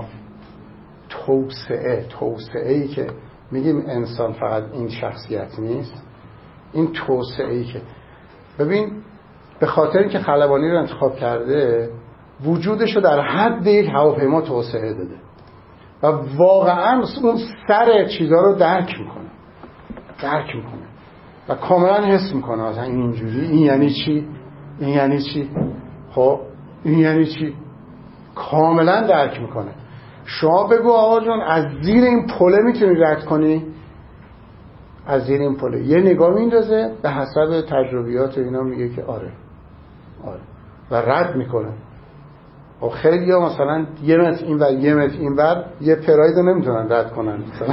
توسعه‌ای که میگیم انسان فقط این شخصیت نیست، این توسعه‌ای که ببین به خاطر اینکه خلبانی رو انتخاب کرده وجودش رو در حد یک هواپیما توسعه داده و واقعا اون سر چیزا رو درک میکنه و کاملا حس میکنه مثلا اینجوری این یعنی چی خب این یعنی چی کاملا درک میکنه. شما بگو آقا جون از زیر این پله میتونی رد کنی؟ از زیر این پله یه نگاه میندازه به حسب تجربیات اینا میگه که آره و رد میکنه. و خیلی ها مثلا یه متر این ور یه متر این ور یه پراید رو نمیتونن رد کنن مثلا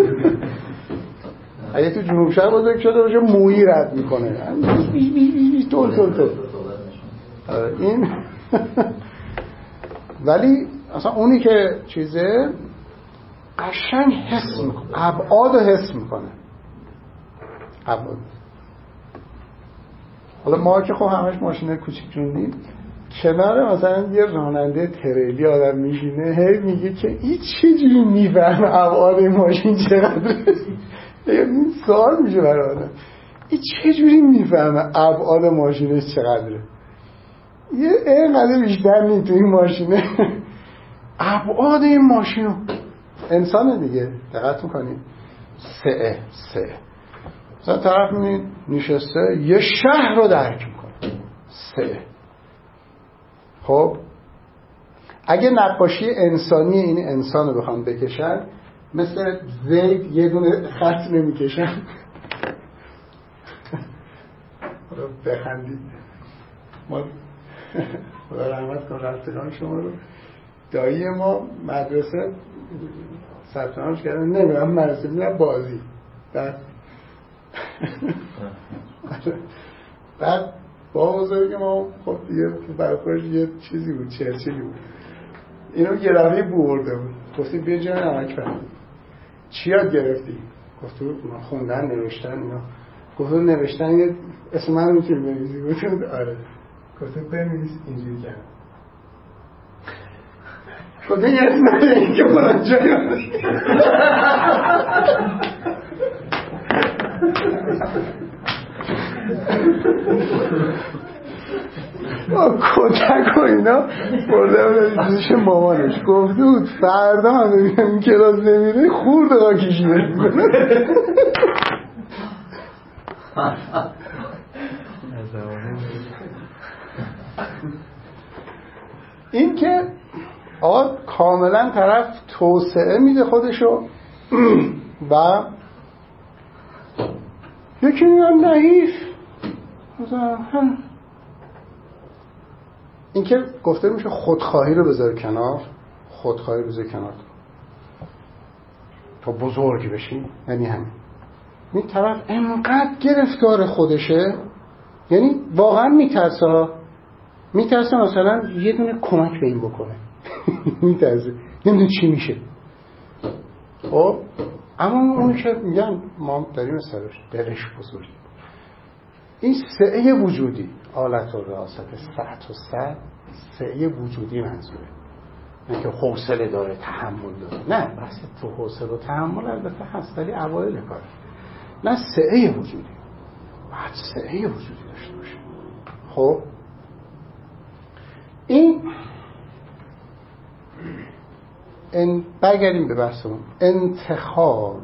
اگه تو جنوب شهر بزرگ شده باشه مویی رد میکنه تول این ولی اصلا اونی که چیزه قشنگ حس میکنه، ابعاد رو حس میکنه. ابعاد حالا ما که خب همش ماشینه کوچیک جوندیم کنار مثلا یه راننده تریلی آدم میشینه هی میگه که این چجوری میفهمه ابعاد این ماشین چقدره؟ این سوال میشه برای آدم این چجوری میفهمه ابعاد ماشینش چقدره؟ یه اینقدر بیشتر نیست تو این ماشینه ابعاد این ماشینو انسان دیگه. دقت میکنید سعه مثلا طرف میبینید نشسته یه شهر رو درک میکنه. 3. خب اگه نقاشی انسانی این انسان رو بخوام بکشن، مثل زید یه دونه خط نمیکشن. بخندید. ما خدا رحمت کنه رفتگان شما رو، دایی ما مدرسه ثبت نامش کردن نمیدونم مدرسه میرم بازی، بعد با بزرگ ما خب دیگه برخورش یه چیزی بود، چرچیلی بود، اینو یه روی برده بود، گفتیم بیا جای نمک برد. چی یاد گرفتی؟ گفتم من خوندن نوشتن اینا. گفتم نوشتن یه اسم من رو میتونی بنویسی؟ گفتم آره. گفتم بنویس اینجوری کردم. گفتم یه اسم من که برن جای کتک و اینا برده بود دوزش مامانش، گفته بود فردا هم این کلاس نمیره خورد ها کشیده میکنه. این که آقا کاملا طرف توسعه میده خودشو و یکی میگن نحیف. این که گفته میشه خودخواهی رو بذار کنار، خودخواهی بذار کنار تا بزرگ بشی، یعنی همین. این طرف انقدر گرفتار خودشه، یعنی واقعا میترسه مثلا یه دونه کمک به این بکنه. میترسه نمیدونه چی میشه. خب اما اون که میگن ما داریم سرش دلش بزرگی، این سعه وجودی، آلت و ریاست، سعت و سعت، سعه وجودی منظوره، نه که حوصله داره، تحمل داره، نه بحث تو حوصله و تحمل البته هست ولی اوایل کاره، نه سعه وجودی، باید سعه وجودی داشته باشه. خب این برگردیم به بحثمون، انتخاب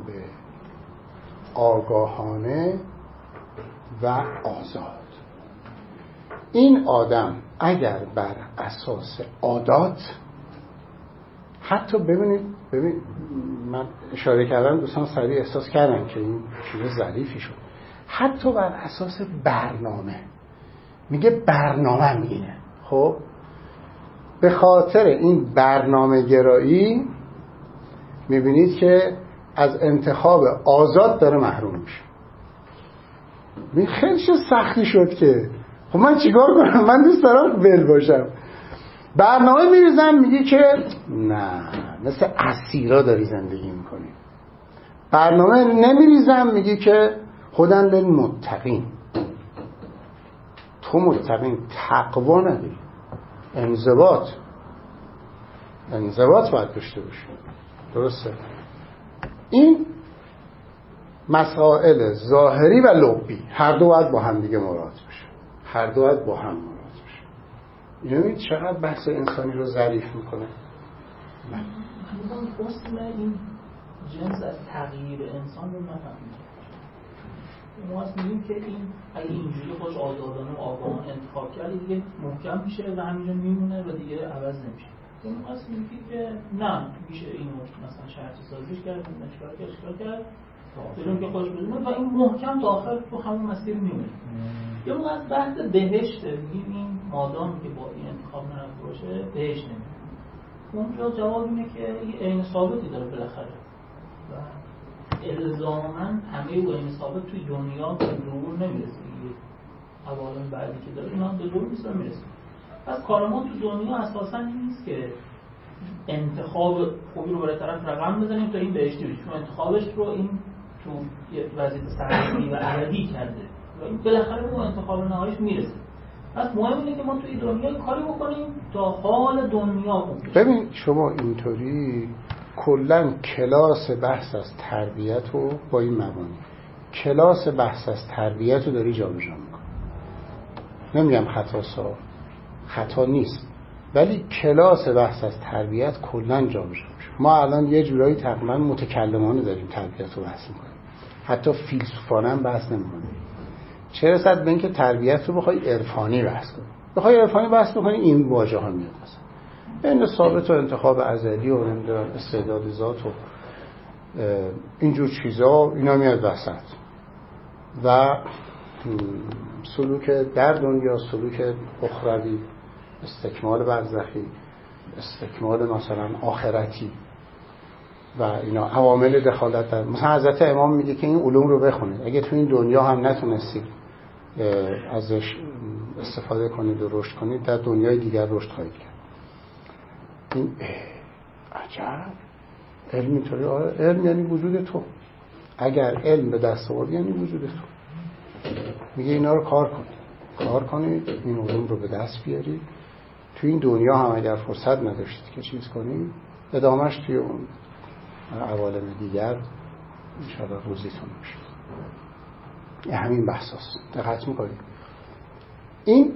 آگاهانه و آزاد. این آدم اگر بر اساس عادات، حتی ببینید من اشاره کردم دوستان سریع احساس کردن که این چیز ظریفی شد، حتی بر اساس برنامه، میگه برنامه اینه. خب به خاطر این برنامه گرایی میبینید که از انتخاب آزاد داره محروم میشه. خیلی چه سختی شد که خب من چیکار کنم؟ من دوست دارم ول باشم. برنامه میریزم میگه که نه، مثل اسیرا داری زندگی میکنی. برنامه نمیریزم میگه که خودن للمتقین، تو متقین تقوا نداری، انضباط باید داشته باشی. درسته؟ این مسائل ظاهری و لبی هر دو باید با هم دیگه مراد بشه، هر دو باید با هم مراد بشه. یعنی چقدر بحث انسانی رو ظریف میکنه. من اصل این جنس از تغییر انسان رو نفهمیدم. ما اصلا میگیم که این اگه اینجوری خوش آزادانه و آگاهانه انتخاب کرد دیگه محکم میشه و همینجا میمونه و دیگه عوض نمیشه. این اصلا میگیم که نه، میشه اینو مثلا شرطی سازیش کرد، چیکار کرد بدون که خودش بدونه و این محکم داخل تو همون مسیر میمونه. یا اون از بحث بهشته، میگیم این مادام که با این انتخاب نرفته باشه بهشت نمیره. اونجا جواب اینه که یه عین ثابتی داره بالاخره و الزاماً همه با این ثابت توی دنیا به ظهور نمیرسه. یه عوالم بعدی که داره اینا به ظهور نیست و میرسه. پس کار ما تو دنیا اساساً این نیست که انتخاب خوبی رو برای طرف رقم بزنیم تا این بهشتی بشه، چون انتخابش رو این تو وضعیت سرمایه‌ای و ابدی کرده و این بالاخره به انتخاب نهاییش میرسه. پس مهم اینه که ما توی دنیا کاری بکنیم تا حال دنیا خوب بشه. ببین شما اینطوری کلا کلاس بحث از تربیت رو با این مبانی، کلاس بحث از تربیت رو داری جابجا میکنی. نمیگم خطا نیست، ولی کلاس بحث از تربیت کلا جابجا میشه. ما الان یه جورایی تقریبا متکلمانه داریم تربیت رو بحث میکنیم. حتی فیلسوفانه هم بحث نمی‌کنی. چه رسد به اینکه تربیت رو بخوای عرفانی بحث کنی. بخوای عرفانی بحث بکنی این واژه‌ها میاد مثلا. بین ثابت و انتخاب ازلی و نمیدونم استعداد ذات و اینجور چیزا اینا میاد وسط. و سلوک در دنیا، سلوک اخروی، استکمال برزخی، استکمال مثلا آخرتی و اینا عوامل دخالت در. مثلا حضرت امام میگه که این علوم رو بخونید، اگه تو این دنیا هم نتونستید ازش استفاده کنید و رشد کنید، در دنیای دیگر رشد خواهید کرد. این عجب علم اینطوری. علم یعنی وجود تو. اگر علم به دست آوردی یعنی وجود تو. میگه اینا رو کار کنید این علوم رو به دست بیارید. تو این دنیا هم اگر فرصت نداشتید که چیز کنید، ادامهش توی اون عوالم دیگر انشاءالله روزیتون میشه. همین بحثاست. دقت میکنید. این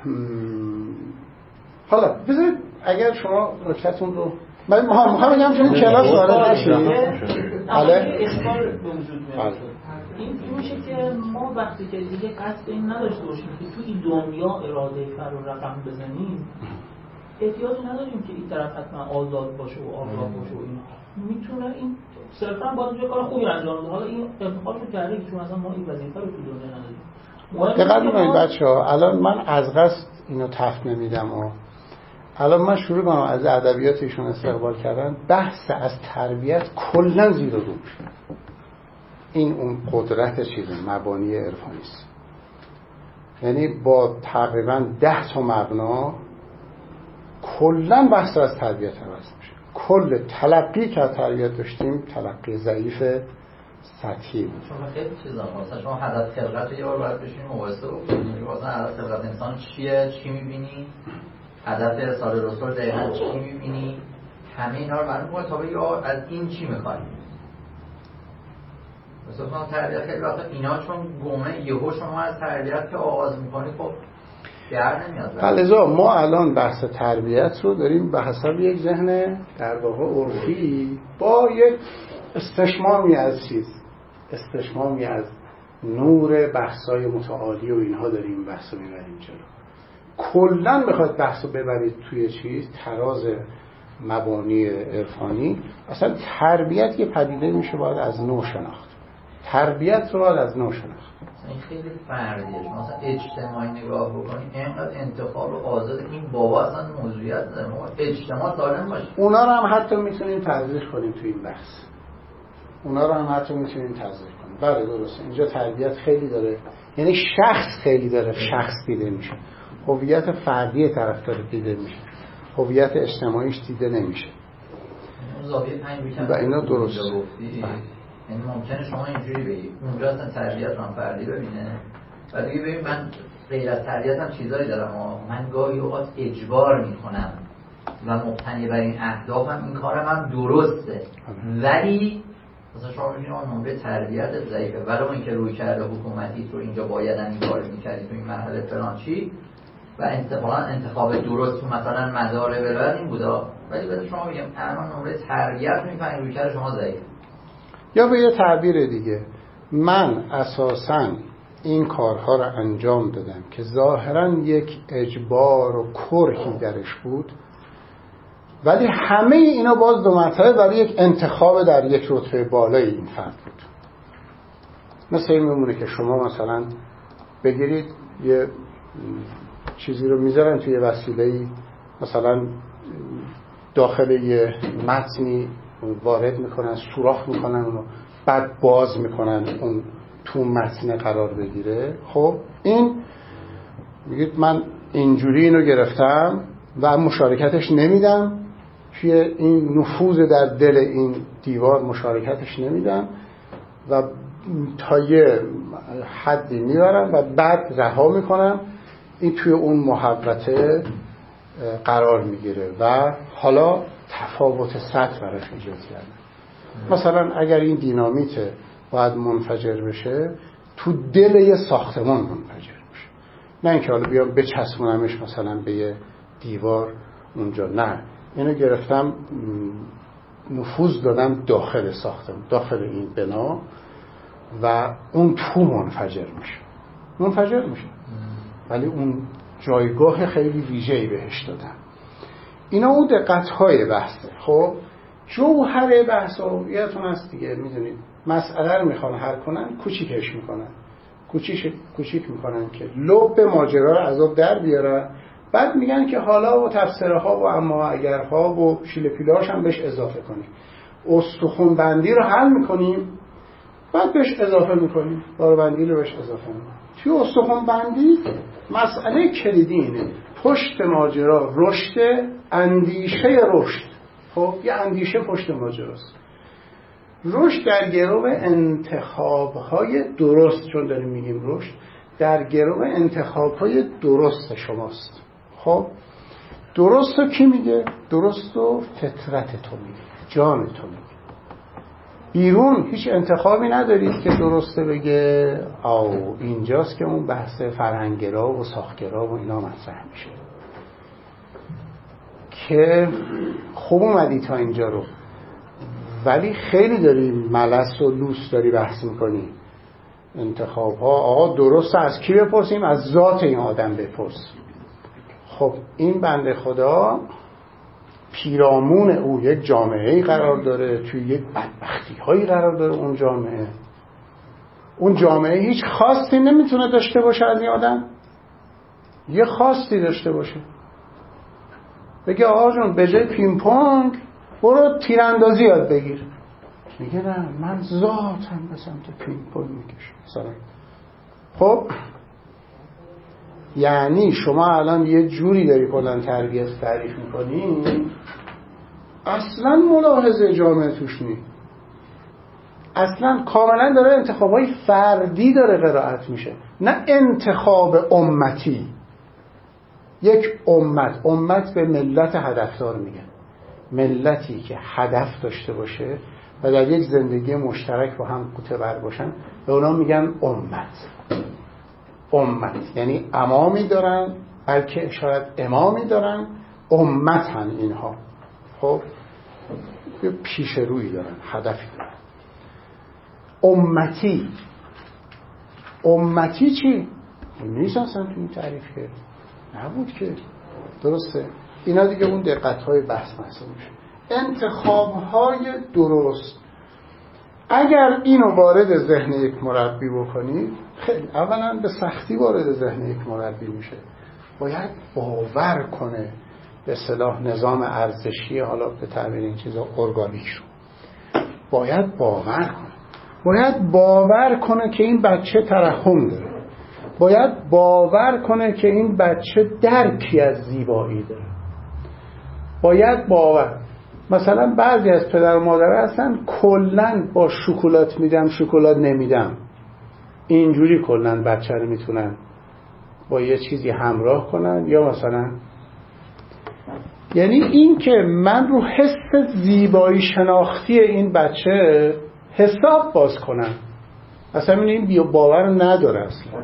حالا بذارید اگر شما نکته‌تون رو من میخوام بگم چون کلاس وارد نشید. بله اشکال به وجود میاد. این میشه که ما وقتی که دیگه قصد این نداشته باشیم که تو این دنیا اراده فر و رقم بزنیم، احتیاجی نداریم که این طرف حتما آزاد باشه و آگاه باشه و این میتونه این صرفا باید یه کار خوبی انجام بده. حالا این انتخابش رو کرده چون مثلا ما این وظیفه رو تو دنیا نداریم. دقت می‌کنید بچه‌ها، الان من از قصد اینو تفت نمیدم و الان من شروع کنم از ادبیات ایشون استقبال کردن. بحث از تربیت کلا زیر و رو میشه. این اون قدرت چیزه، مبانی عرفانی است. یعنی با تقریبا 10 تا مبنا کلا بحث از تربیت عوض میشه. کل تلقی که از تربیت داشتیم تلقی ضعیف سطحی بود. شما خیلی چیزا مثلا شما هدف خلقت رو یه بار باید بشین مقایسه بکنید. مثلا هدف خلقت انسان چیه؟ چی می‌بینی؟ هدف ارسال رسول دقیقاً چی می‌بینی؟ همه اینا رو معلوم کنید تا بگی از این چی می‌خوای. مثلا تربیت خیلی وقتا اینا چون گمه یهو شما از تربیت که آغاز می‌کنید خب در نمیاد. لذا ما الان بحث تربیت رو داریم به حسب یک ذهن در واقع عرفی با یک استشمامی از نور بحث‌های متعالی و اینها داریم بحث رو می‌بریم جلو. کلاً بخواد بحث رو ببرید توی تراز مبانی عرفانی، اصلا تربیت یه پدیده میشه باید از نو شناخت. تربیت رو باید از نو شناخت. این خیلی فردیه. شما مثلا اجتماعی نگاه بکنید، اینقدر انتخاب آزاد این بابا اصلا موضوعیت داره. ما اجتماع سالم باشه. اونا رو هم حتی میتونیم تزریق کنیم توی این بحث. بله درسته. اینجا تربیت خیلی داره. یعنی شخص خیلی داره، شخص دیده میشه. هویت فردی طرفدار دیده میشه. هویت اجتماعیش دیده نمیشه. اون زاویه 5 و اینا درست. یعنی ممکنه شما اینجوری بگید اونجا اصلا تربیت رو هم فردی ببینه و دیگه ببین من غیر از تربیت هم چیزایی دارم و من گاهی اوقات اجبار میکنم و مبتنی بر این اهدافم این کارم هم درسته. ولی مثلا شما میبینید اون نمره تربیت ضعیفه ولو اینکه روی کرده حکومتی تو اینجا باید این کار میکردی تو این مرحله فلان چی و انتخاب درست تو مثلا مدار ولایت این بوده، ولی بعد شما میگم الان نمره تربیت میفهمید روی کرده شما ضعیفه. یا به یه تعبیر دیگه، من اساساً این کارها رو انجام دادم که ظاهراً یک اجبار و کرهی درش بود، ولی همه اینا باز دو مرتبه برای یک انتخاب در یک رتبه بالای این فرد بود. مثل این میمونه که شما مثلا بگیرید یه چیزی رو میذارن توی وسیله‌ای، مثلا داخل یه متنی وارد میکنن، سوراخ میکنن اونو، بعد باز میکنن اون تو متن قرار بگیره. خب این میگید من اینجوری اینو گرفتم و مشارکتش نمیدم، توی این نفوذ در دل این دیوار مشارکتش نمیدم و تا یه حدی میبرم و بعد رها میکنم، این توی اون محوطه قرار میگیره و حالا تفاوت سطح براش ایجاد کردن. مثلا اگر این دینامیت باید منفجر بشه، تو دل یه ساختمان منفجر بشه، نه اینکه حالا بیام بچسبونمش مثلا به یه دیوار اونجا. نه، اینو گرفتم نفوذ دادم داخل ساختمان، داخل این بنا و اون تو منفجر میشه ولی اون جایگاه خیلی ویژه‌ای بهش دادن. اینا اون دقت‌های بحثه. خب جوهر بحث هویتون هست دیگه، میدونید مسئله رو میخوان حل کنن، کوچیکش میکنن، کوچیک میکنن که لب ماجرا رو از آب در بیارن، بعد میگن که حالا و تفسیرها و اما اگرها و شیله پیلاش هم بهش اضافه کنیم، استخون بندی رو حل میکنیم بعد بهش اضافه میکنیم، باربندی رو بهش اضافه میکنیم. توی استخون بندی مسئله کلیدی اینه، پشت ماجرا رشد، اندیشه رشد. خب یه اندیشه پشت ماجراست. رشد در گرو انتخاب‌های درست، چون داریم میگیم رشد، در گرو انتخاب‌های درست شماست. خب درست رو کی میگه؟ درست رو فطرت تو میگه، جان تو میگه. بیرون هیچ انتخابی ندارید که درسته بگه اینجاست که اون بحث فرهنگ‌گرا و ساخت‌گرا و اینا مطرح میشه که خوب اومدی تا اینجا رو، ولی خیلی داری ملس و لوس داری بحث میکنی. انتخاب ها درست از کی بپرسیم؟ از ذات این آدم بپرس. خب این بنده خدا پیرامون او یک جامعه‌ای قرار داره، توی یک بدبختی هایی قرار داره. اون جامعه هیچ خواستی نمیتونه داشته باشه از این آدم، یه خواستی داشته باشه، بگه آقا جون به جای پینگ پونگ برو تیراندازی یاد بگیر. میگه نه من ذاتم به سمت پینگ پونگ میکشم. خب یعنی شما الان یه جوری داری کلن تربیت تعریف میکنی اصلا ملاحظه جامعه توش نی، اصلا کاملا داره انتخابای فردی داره قرائت میشه، نه انتخاب امتی. یک امت به ملت هدفدار میگن، ملتی که هدف داشته باشه و در یک زندگی مشترک با هم قوطه‌ور باشن به اونا میگن امت یعنی امامی دارن، بلکه شاید امامی دارن، امتن اینها. خب یه پیش روی دارن، هدفی دارن. امتی چی؟ نیست اصلا تو این تعریف که نبود که. درسته؟ اینا دیگه اون دقت‌های بحث محسوب میشه. انتخاب‌های درست اگر اینو وارد ذهن یک مربی بکنید، خیلی اولا به سختی وارد ذهن یک مربی میشه. باید باور کنه به اصطلاح نظام ارزشی، حالا به تعبیر این چیزا ارگانیک رو باید باور کنه که این بچه ترحم داره، باید باور کنه که این بچه درکی از زیبایی داره، باید باور. مثلا بعضی از پدر و مادر هستن کلن با شکلات میدم شکلات نمیدم، اینجوری کلن بچه رو میتونن با یه چیزی همراه کنن، یا مثلا یعنی این که من رو حس زیبایی شناختی این بچه حساب باز کنم، اصلا این باور نداره اصلا.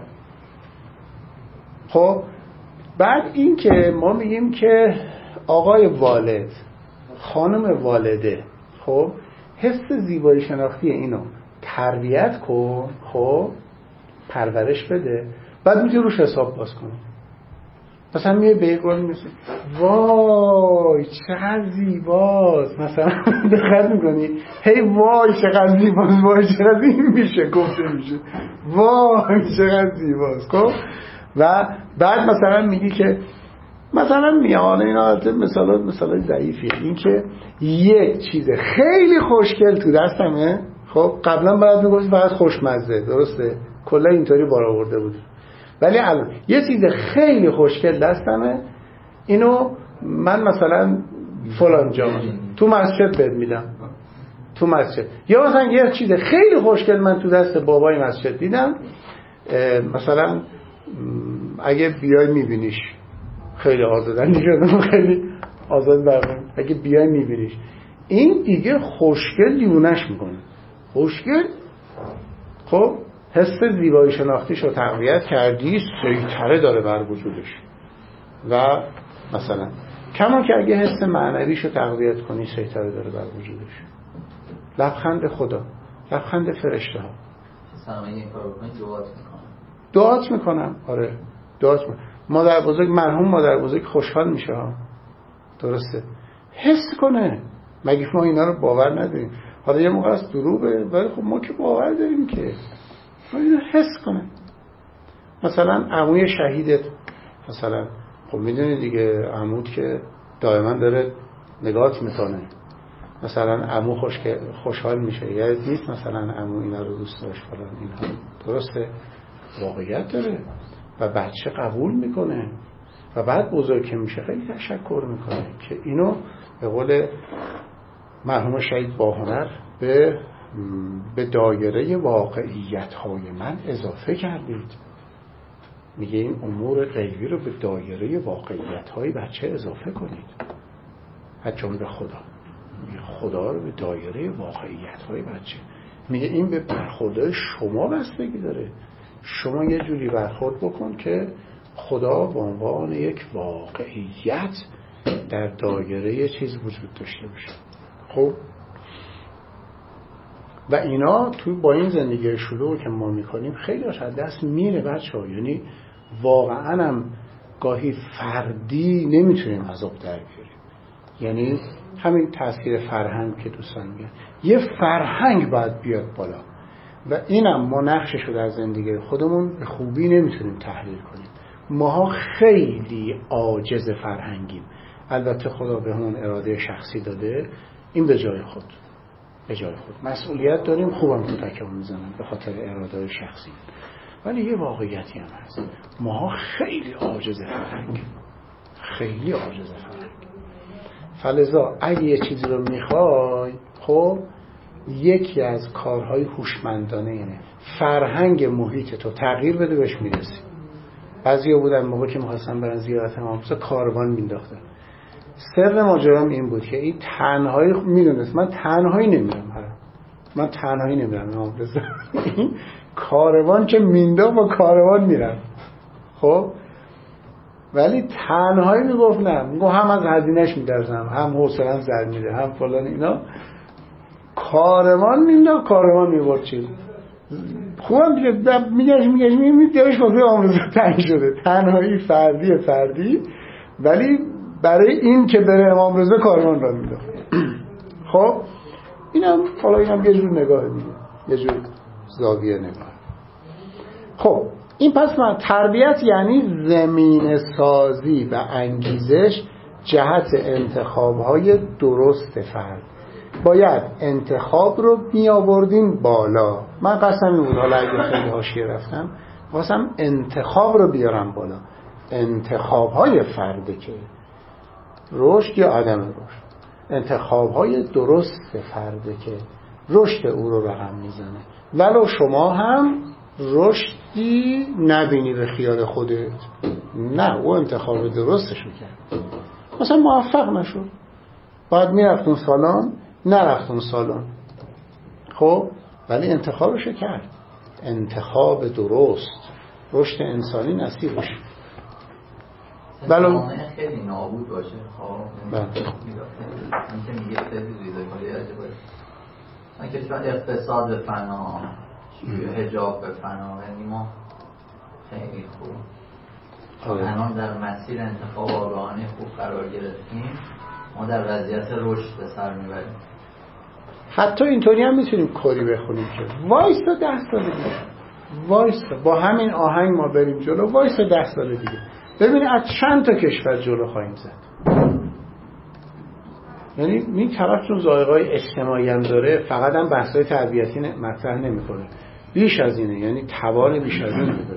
خب بعد این که ما میگیم که آقای والد، خانم والده، خب حس زیبایی شناختی اینو تربیت کن، خب پرورش بده، بعد میتونی روش حساب باز کنی. مثلا میگه به یک قول میگه وای چقدر زیباست، مثلا دقت میکنی هی وای چقدر زیباست، وای چقدر این میشه گفته میشه وای چقدر زیباست. خب و بعد مثلا میگی که مثلا میانه اینا مثلا ضعیفیه، این که یک چیز خیلی خوشگل تو دستمه، خب قبلا باید میگفتی فقط خوشمزه، درسته کلا اینطوری بار آورده بود، ولی الان یه چیز خیلی خوشگل دستمه، اینو من مثلا فلان جا تو مسجد بهت میدم، تو مسجد. یا مثلا یه چیز خیلی خوشگل من تو دست بابای مسجد دیدم، مثلا اگه بیای میبینیش، خیلی آزادن شدم، خیلی آزاد برمیم، اگه بیای میبینیش، این دیگه خوشگل دیونش میکنه، خوشگل. خب حس زیبایی شناختیش رو تقویت کردی، سیطره داره بر وجودش. و مثلا کما که اگه حس معنویش رو تقویت کنی، سیطره داره بر وجودش. لبخند خدا، لبخند فرشته ها، مثلا این کارو بکنید دعات میکنم. آره دعات میکنم. مادر بزرگ مرحوم مادر بزرگ خوشحال میشه ها. درسته، حس کنه. مگه ما اینا رو باور نداریم؟ حالا یه موقع از دروغه، ولی خب ما که باور داریم که ما اینا حس کنه. مثلا عموی شهیدت مثلا، خب میدونی دیگه عمود که دائما داره نگاهت میکنه، مثلا عمو خوشحال میشه، یعنی نیست مثلا عمو اینا رو دوست داشت فلان اینا. درسته، واقعیت داره و بچه قبول میکنه و بعد بزرگ که میشه خیلی تشکر میکنه که اینو به قول مرحوم شهید باهنر به دایره واقعیت های من اضافه کردید. میگه این امور غیبی رو به دایره واقعیت های بچه اضافه کنید، از جمله خدا. میگه خدا رو به دایره واقعیت های بچه. میگه این به برخوردهای شما بستگی داره. شما یه جوری برخورد بکن که خدا به عنوان یک واقعیت در دایره یه چیز وجود داشته باشه. خب و اینا توی با این زندگی شلوغی که ما میکنیم خیلی از دست میره بچه‌ها. یعنی واقعا هم گاهی فردی نمیتونیم عذاب در بیاریم. یعنی همین تاثیر فرهنگ که دوستان میگن، یه فرهنگ باید بیاد بالا و اینم ما نقششو در زندگی خودمون به خوبی نمیتونیم تحلیل کنیم. ماها خیلی عاجز فرهنگیم. البته خدا به همون اراده شخصی داده، این به جای خود مسئولیت داریم، خوبم تو تکمون میزنم به خاطر اراده شخصی، ولی یه واقعیتی هم هست، ماها خیلی عاجز فرهنگ. فلذا اگه یه چیزی رو میخوای، خب یکی از کارهای هوشمندانه اینه فرهنگ محیط تو تغییر بده، بهش میرسی. بعضیا بودن موقع که میخواستن برن زیارت امام رضا کاروان مینداختن. سر ماجرام این بود که این تنهایی میدونست من تنهایی نمیرم امام رضا. کاروان که مینداخت با کاروان میرم. خب ولی تنهایی میگفت نه، میگفت هم از هزینه‌اش میدرزم، هم حوصله‌ام سر میره، هم فلان اینا. کاروان مینداخت، کاروان میبرد چیز خوبم دیگه. میگهش واسه امام رضا تنگ شده. تنهایی فردی ولی برای این که بره امام رضا کاروان را مینداخت. خب اینم یه جور نگاه دیگه، یه جور زاویه نگاه. خب این پس من تربیت یعنی زمینه سازی و انگیزش جهت انتخاب‌های درست فرد. باید انتخاب رو می آوردیم بالا. من قسم بود حالا اگه خیلی حاشیه رفتم واسم انتخاب رو بیارم بالا. انتخاب‌های فرده که رشد یا عدم رشد، انتخاب‌های درست فرده که رشد او رو رقم میزنه. ولو شما هم رشدی نبینی به خیال خودت، نه او انتخاب درستشو کرد، مثلا موفق نشد، باید میرفتون سالن، نرفتون سالن، خب ولی انتخابشو کرد. انتخاب درست رشد انسانی نصیبش. ولو خیلی نابود باشه. خب این میگه خیلی ریزکاری باشه. من که چون اقتصاد به فنا، حجاب به فنا، یعنی ما خیلی خوب الان در مسیر انتخاب آگاهانه خوب قرار گرفتیم، ما در وضعیت رشد به سر میبریم. حتی اینطوری هم میتونیم کاری بخونیم که وایستا 10 سال دیگه، وایستا با همین آهنگ ما بریم جلو، وایستا 10 سال دیگه ببینید از چند تا کشور جلو خواهیم زد. یعنی این طرف چون ذائقه‌های اجتماعی هم داره، فقط هم بحث‌های تربیتی مطرح نمی‌کنه، بیش از اینه، یعنی توان بیش از این داره.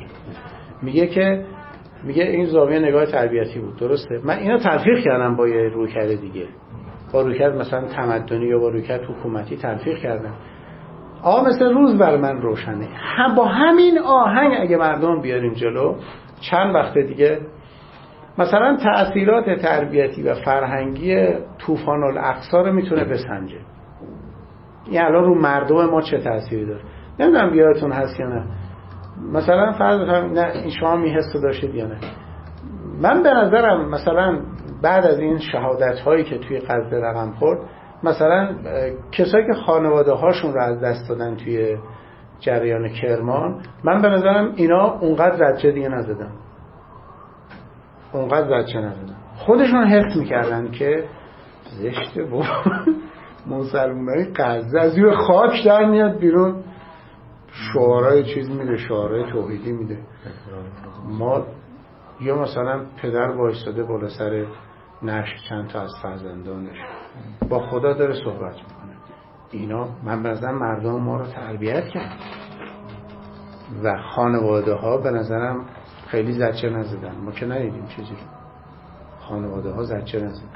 میگه این زاویه نگاه تربیتی بود، درسته؟ من اینا تلفیق کردم با یه رویکرد دیگه، با رویکرد مثلا تمدنی یا با رویکرد حکومتی تلفیق کردم. مثل روز بر من روشنه. با همین آهنگ اگه مردم بیاریم جلو، چند وقت دیگه مثلا تأثیرات تربیتی و فرهنگی طوفان الاقصی رو میتونه بسنجه. این الان رو مردم ما چه تأثیری داره؟ نمیدونم بیارتون هست یا نه. مثلا فرض کنم نه این شما میحسو داشتید یا نه. من به نظرم مثلا بعد از این شهادت هایی که توی غزه رقم خورد، مثلا کسایی که خانواده هاشون رو از دست دادن توی جریان کرمان، من به نظرم اینا اونقدر زجه دیگه نزدن، خودشون حس میکردن که زشته با مسلمانای غزه از روی خاک در میاد بیرون، شعارهای چیز میده، شعارهای توحیدی میده. ما یا مثلا پدر وایساده بالا سر نعش چند تا از فرزندانش با خدا داره صحبت میکنه. اینا من به نظرم مردم ما رو تربیت کرد و خانواده ها به نظرم خیلی زجه نزدن. ما که ندیدیم چیزی، خانواده ها زجه نزدن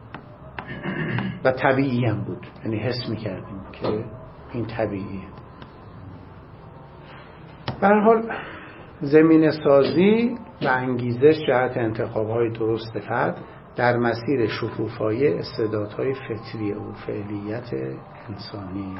و طبیعی هم بود، یعنی حس میکردیم که این طبیعیه. به هر حال زمینه سازی و انگیزش جهت انتخاب‌های درست فرد در مسیر شکوفایی استعدادهای فطری و فعلیت انسانی.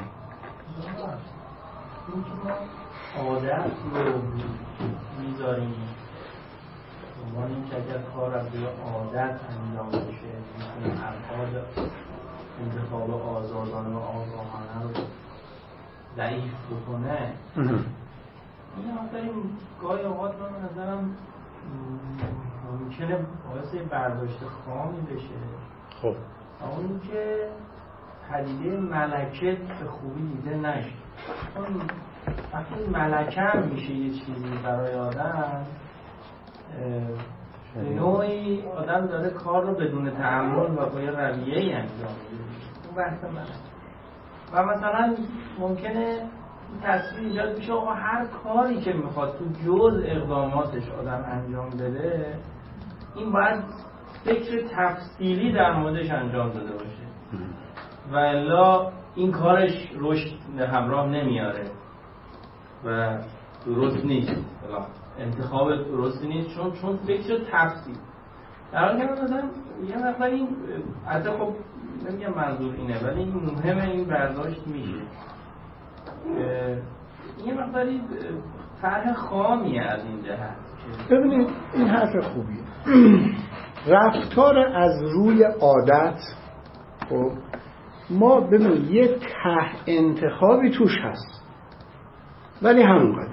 عادت رو میذاریم عنوان این که اگر کار از روی عادت انجام بشه میتونه ابعاد انتخاب آزادانه و آگاهانه رو ضعیف بکنه. این داریم گاهی اوقات من نظرم ممکنه باعث برداشت خامی بشه. خب اون که پدیده ملکه به خوبی دیده نشه. اون وقتی ملکه هم میشه یه چیزی برای آدم، به نوعی آدم داره کار رو بدون تأمل و با یه رویه‌ای انجام میده. اون بحث ملکه. و مثلا ممکنه تصویر ایجاد بشه آقا هر کاری که میخواد تو جز اقداماتش آدم انجام بده، این باید فکر تفصیلی در موردش انجام داده باشه و الا این کارش رشد همراه نمیاره و درست نیست، انتخاب درستی نیست، چون فکر تفصیل در حالی که من مثلا یه مقدار این حتی خب نمیگم منظور اینه ولی این مهمه، این برداشت میشه یه مقداری طرح خامیه از این جهت. ببینید این حرف خوبیه. رفتار از روی عادت، خب ما ببینید یه ته انتخابی توش هست ولی همونقدر.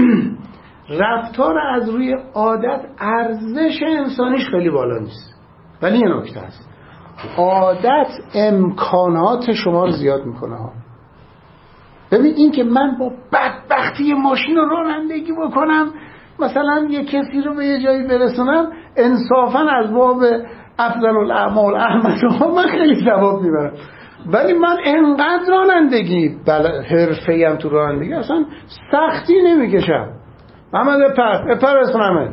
رفتار از روی عادت ارزش انسانیش خیلی بالا نیست، ولی یه نکته هست، عادت امکانات شما رو زیاد میکنه ها. ببین این که من با بدبختی ماشین رو رانندگی بکنم مثلا یه کسی رو به یه جایی برسونم، انصافا از باب افضل الاعمال احمدها من خیلی ثواب میبرم، ولی من انقدر رانندگی حرفه‌ای هم تو رانندگی اصلا سختی نمیکشم. محمد اپر رسونمه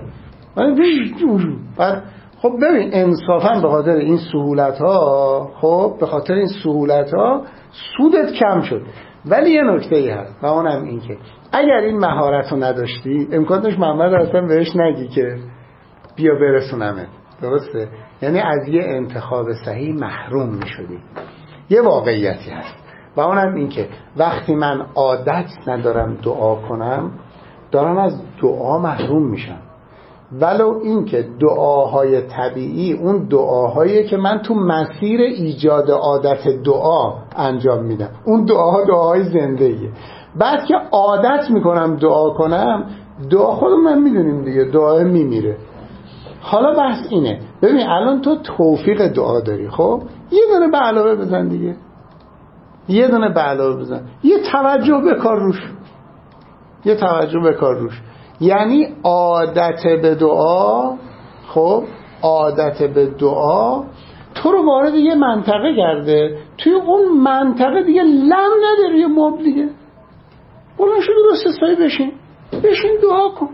بعد خب ببین انصافا به خاطر این سهولت ها، خب به خاطر این سهولت ها سودت کم شد. ولی یه نکته ای هست و اونم این که اگر این مهارت رو نداشتی امکان داشت محمد اصلا بهش نگی که بیا برسونمت، درسته؟ یعنی از یه انتخاب صحیح محروم می شدی. یه واقعیتی هست و اونم این که وقتی من عادت ندارم دعا کنم دارم از دعا محروم میشم، ولو این که دعاهای طبیعی اون دعاهایی که من تو مسیر ایجاد عادت دعا انجام میدم، اون دعاهای زندگیه. بعد که عادت میکنم دعا کنم، دعا خودم من میدونیم دیگه دعا میمیره. حالا بحث اینه، ببین الان تو توفیق دعا داری، خب یه دونه به علاوه بزن دیگه، یه دونه به علاوه بزن، یه توجه بکار روش، یه توجه بکار روش. یعنی عادت به دعا، خب عادت به دعا تو رو وارد یه منطقه کرده، توی اون منطقه دیگه لم نداری یه مبل دیگه، بلند شو درست حسابی بشین دعا کن.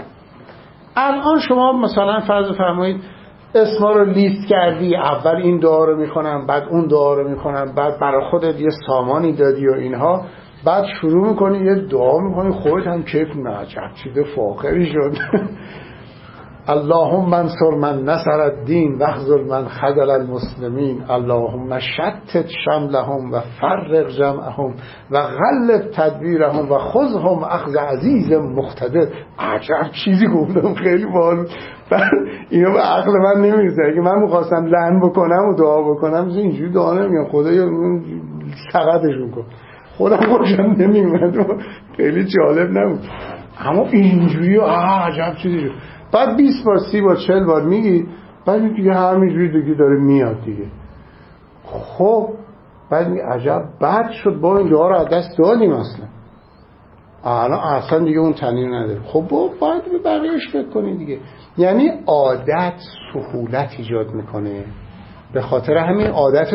الان شما مثلا فرض فرمایید اسما رو لیست کردی، اول این دعا رو میکنم بعد اون دعا رو میکنم، بعد برای خودت یه سامانی دادی و اینها، بعد شروع میکنی یه دعا میکنی خودت هم کیف عجب چیز فاخری شد. اللهم انصر من نصر الدین واخذل من خذل المسلمین، اللهم شتت شملهم و فرق جمعهم و غلب تدبیرهم و خذهم اخذ عزیز مقتدر. عجب چیزی گفتم، خیلی باحال. اینو به عقل من نمیرسه. اگه من میخواستم لعن بکنم و دعا بکنم اینجوری دعا نمیگم، خدایا سقطشون کن. خودم خوشم نمیومد، خیلی جالب نبود، اما اینجوری عجب چیزی شد. بعد 20 بار 30 بار 40 بار میگی، بعد دیگه همینجوری دیگه داره میاد دیگه. خب بعد می عجب بد شد، با این دعا رو از دست دادیم اصلا، الان اصلا دیگه اون تنین نداره. خب باید به بقیهش فکر کنی دیگه. یعنی عادت سهولت ایجاد میکنه، به خاطر همین عادت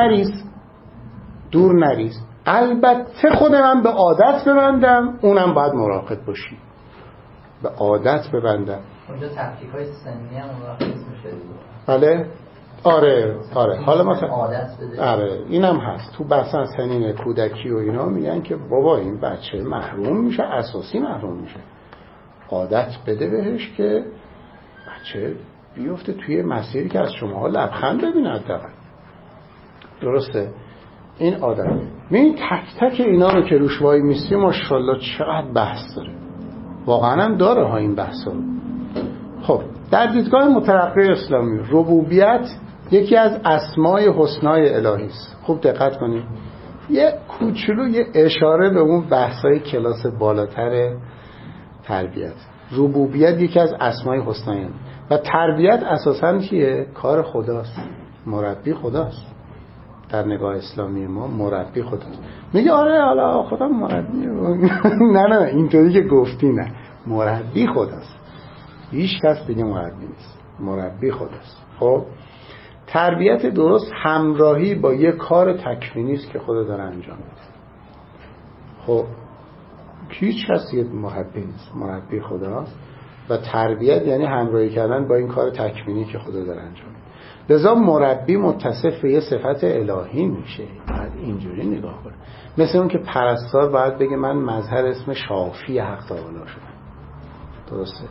دور نریز. البته خود من به عادت ببندم، اونم باید مراقب باشی، به عادت ببندم. اونجا تفکیک‌های سنی هم مراقب میشه. بله آره حالا مثلا عادت بده. آره اینم هست تو بحث سنین کودکی و اینا، میگن که بابا این بچه محروم میشه، اساسی محروم میشه، عادت بده بهش که بچه بیفته توی مسیری که از شما لبخند ببینه حداقل. درسته؟ این عادت. ببین تک تک اینا رو که روش وای میسی ماشاءالله چقدر بحث داره، واقعا هم داره ها این بحثا. خب در دیدگاه مترقی اسلامی ربوبیت یکی از اسمای حسنای الهی است. خوب دقت کنید، یه کوچولو یه اشاره به اون بحثای کلاس بالاتر تربیت. ربوبیت یکی از اسمای حسنای الهی و تربیت اساساً چیه؟ کار خداست، مربی خداست. در نگاه اسلامی ما مربی خداست. میگه آره حالا خدا مربی نه اینطوری که گفتی، نه، مربی خداست، هیچ کس دیگه مربی نیست، مربی خداست. خب تربیت درست همراهی با یه کار تکوینی است که خدا داره انجام میده. خب هیچ کس دیگه مربی نیست، مربی خداست و تربیت یعنی همراهی کردن با این کار تکوینی که خدا داره انجام میده. لذا مربی متصف به یه صفت الهی میشه، باید اینجوری نگاه کنه. مثل اون که پرستار باید بگه من مظهر اسم شافی حق تعالی شدم، درسته؟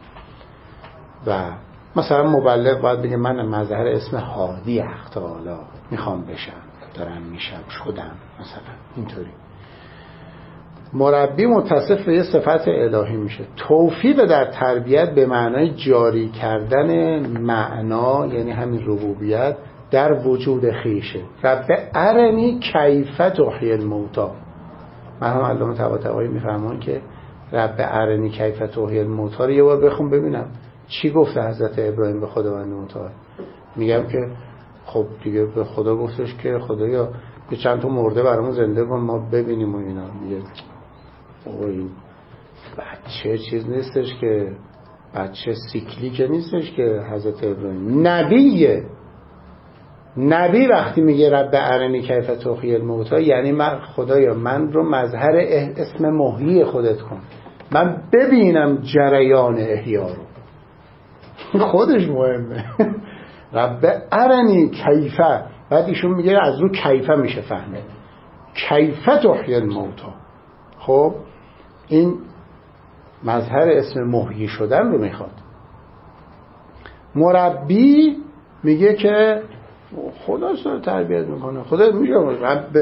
و مثلا مبلغ باید بگه من مظهر اسم هادی حق تعالی میخوام بشم، دارم میشم، شدم، مثلا اینطوری. مربی متصف به یه صفت الهی میشه. توفیق در تربیت به معنای جاری کردن معنا، یعنی همین ربوبیت در وجود خیشه. رب ارنی کیف تحیی الموتی. مرحوم علامه طباطبایی میفرمان که رب ارنی کیف تحیی الموتی رو یه بار بخون ببینم چی گفته حضرت ابراهیم به خداوند متعال. میگم که خب دیگه به خدا گفتش که خدایا به چند تا مرده برامون زنده کن ما ببینیم و اینا. میگه این بچه چیز نیستش که، بچه سیکلی که نیستش که حضرت ابراهیم نبی وقتی میگه رب ارنی کیف تحیی الموتی یعنی من خدایا من رو مظهر اسم محیی خودت کن، من ببینم جریان احیا رو. خودش مهمه. رب ارنی کیف، بعد ایشون میگه از رو کیف میشه فهمه کیف تحیی الموتی. خب این مظهر اسم محیی شدن رو میخواد. مربی میگه که خدا سر تربیت میکنه، خدا میگه رب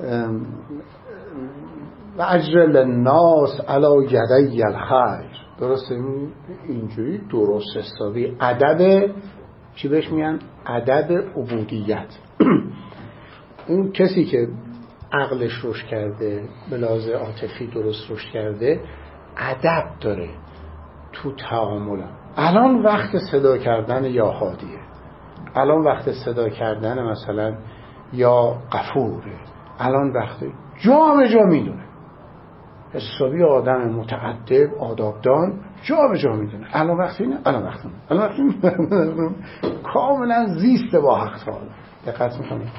و اجرل الناس علی یدی الخیر. درسته؟ اینجوری درست حسابی ادب چی بهش میگن؟ ادب عبودیت. اون کسی که عقلش رشد کرده، به لحاظ عاطفی درست رشد کرده، ادب داره تو تعامل. الان وقت صدا کردن یا هادیه، الان وقت صدا کردن مثلا یا غفوره، الان وقت جا به جا میدونه. حسابی آدم متعدب آدابدان جا به جا میدونه الان وقت اینه، الان وقت اینه، کاملا زیست با حق تعالی. دقت میکنید؟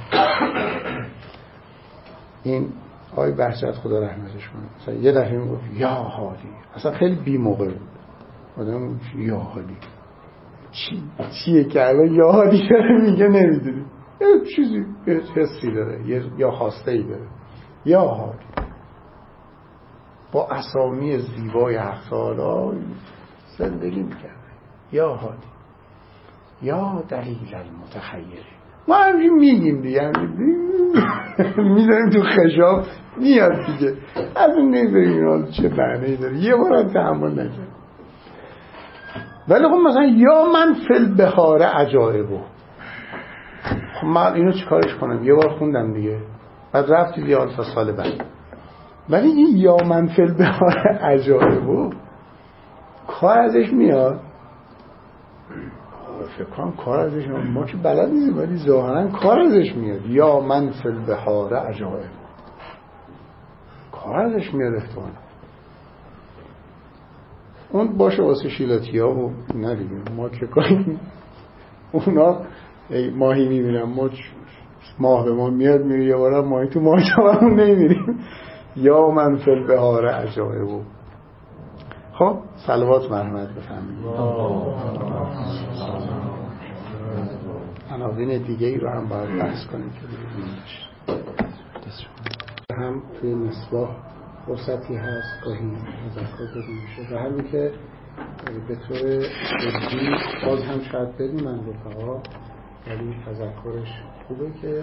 این آقای بهجت خدا رحمتش کنه مثلا یه دفعه میگفت یا حالی، اصلا خیلی بی موقع بود آدم. یا حالی چیه که الان یا حالی داره میگه نمیدونی، یه چیزی یه حسی داره یا خواسته ای داره. یا حالی با اسامی زیبای حق تعالی زندگی میکرده. یا حالی، یا دلیل المتخیری. ما همین میگیم دیگه، میذاریم تو خشاب میاد دیگه، از اون نمیدونیم چه معنی داره، یه بار هم تحمل نکرد. ولی خب مثلا یا من فل بهاره عجایبو، خب من اینو چیکارش کنم؟ یه بار خوندم دیگه، بعد رفت دیگه تا سال بعد ولی این یا من فی البحار عجایب کار ازش میاد. فکر کنم کار ازش میاد، ما که بلد نیستیم ولی ظاهرا کار ازش میاد. یا من فی البحار عجایب کار ازش میاد احتمالا. اون باشه واسه شیلاتی ها و ندیگه ما که کنیم اونا ماهی میبینم، ما ماه به ما میاد میره یه بارم ماهی تو ماه همون نمیبینیم. یا من فی البحار عجایب. خب صلوات مرحمت بفرمایید. عناوین دیگه ای رو هم باید بحث کنیم که هم توی مصباح فرصتی هست گاهی تذکر داده میشه و همین که به طور جدی باز هم شاید بدونن رفقا، ولی تذکرش خوبه که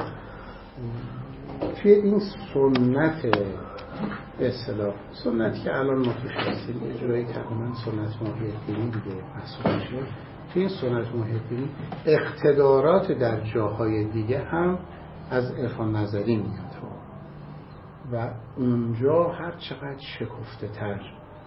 توی این سنت به اصطلاح سنتی که الان ما توش هستیم یه جورایی تقریبا سنت محیط‌بینی دیگه محسوب میشه. توی این سنت محیط‌بینی اقتدارات در جاهای دیگه هم از عرفان نظری میاد و اونجا هر چقدر شکفته تر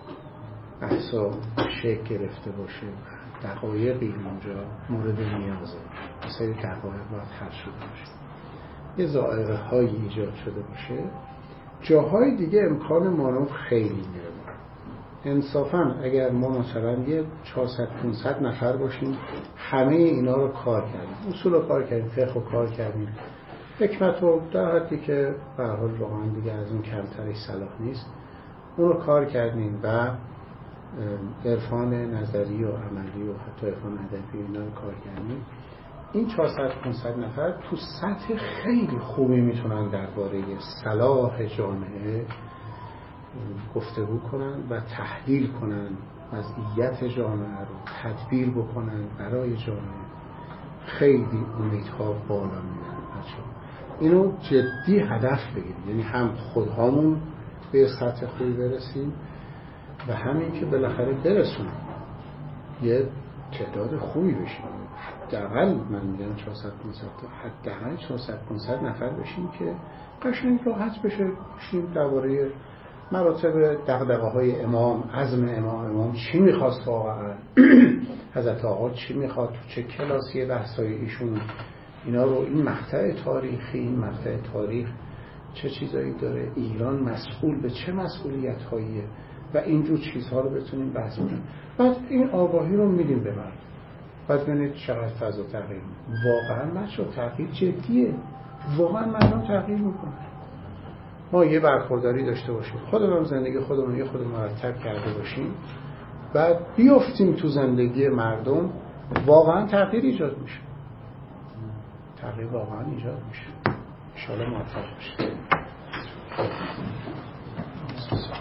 بحثا شکل گرفته باشه دقایقی اونجا مورد نیازه، مثلا دقایق باید حل شده باشه، یه ذائقه هایی ایجاد شده باشه، جاهای دیگه امکان مانور خیلی میره. انصافا اگر ما مثلا یه 400-500 نفر باشیم همه اینا رو کار کردیم، اصول رو کار کردیم، فقه رو کار کردیم، حکمت رو در حدی که به هر حال واقعا دیگه از اون کمترش صلاح نیست اون رو کار کردیم و عرفان نظری و عملی و حتی عرفان ادبی اینا رو کار کردیم، این 400-500 نفر تو سطح خیلی خوبی میتونن درباره صلاح جامعه گفتگو کنن و تحلیل کنن، وضعیت جامعه رو تدبیر بکنن برای جامعه. خیلی امیدها بالا میبرن بچه‌ها. اینو جدی هدف بگیریم، یعنی هم خودهامون به سطح خوبی برسیم و همین که بالاخره برسونیم یه تعداد خوبی بشیم. حداقل من میگم 400-500 تا، حداقل 400-500 نفر بشیم که قشنگ راحت بشیم درباره مراتب دغدغه‌های امام، عزم امام چی می‌خواست واقعا، حضرت آقا چی می‌خواد، تو چه کلاسی بحث‌های ایشون، اینا رو، این مقطع تاریخی، این مقطع تاریخ چه چیزایی داره، ایران مسئول به چه مسئولیت‌هاییه و اینجور چیزها رو بتونیم بحث کنیم. بعد این آگاهی رو میدیم به مردم. بعد ببینید چقدر فضا تغییر می‌کنه. واقعا بچه‌ها تغییر جدیه. واقعا مردم تغییر می‌کنن. ما یه برخورداری داشته باشیم، خودمون زندگی خودمون یه خود مرتب کرده باشیم، بعد بیافتیم تو زندگی مردم، واقعا تغییر ایجاد میشه. تغییر واقعا ایجاد میشه. ان شاءالله موفق باشید.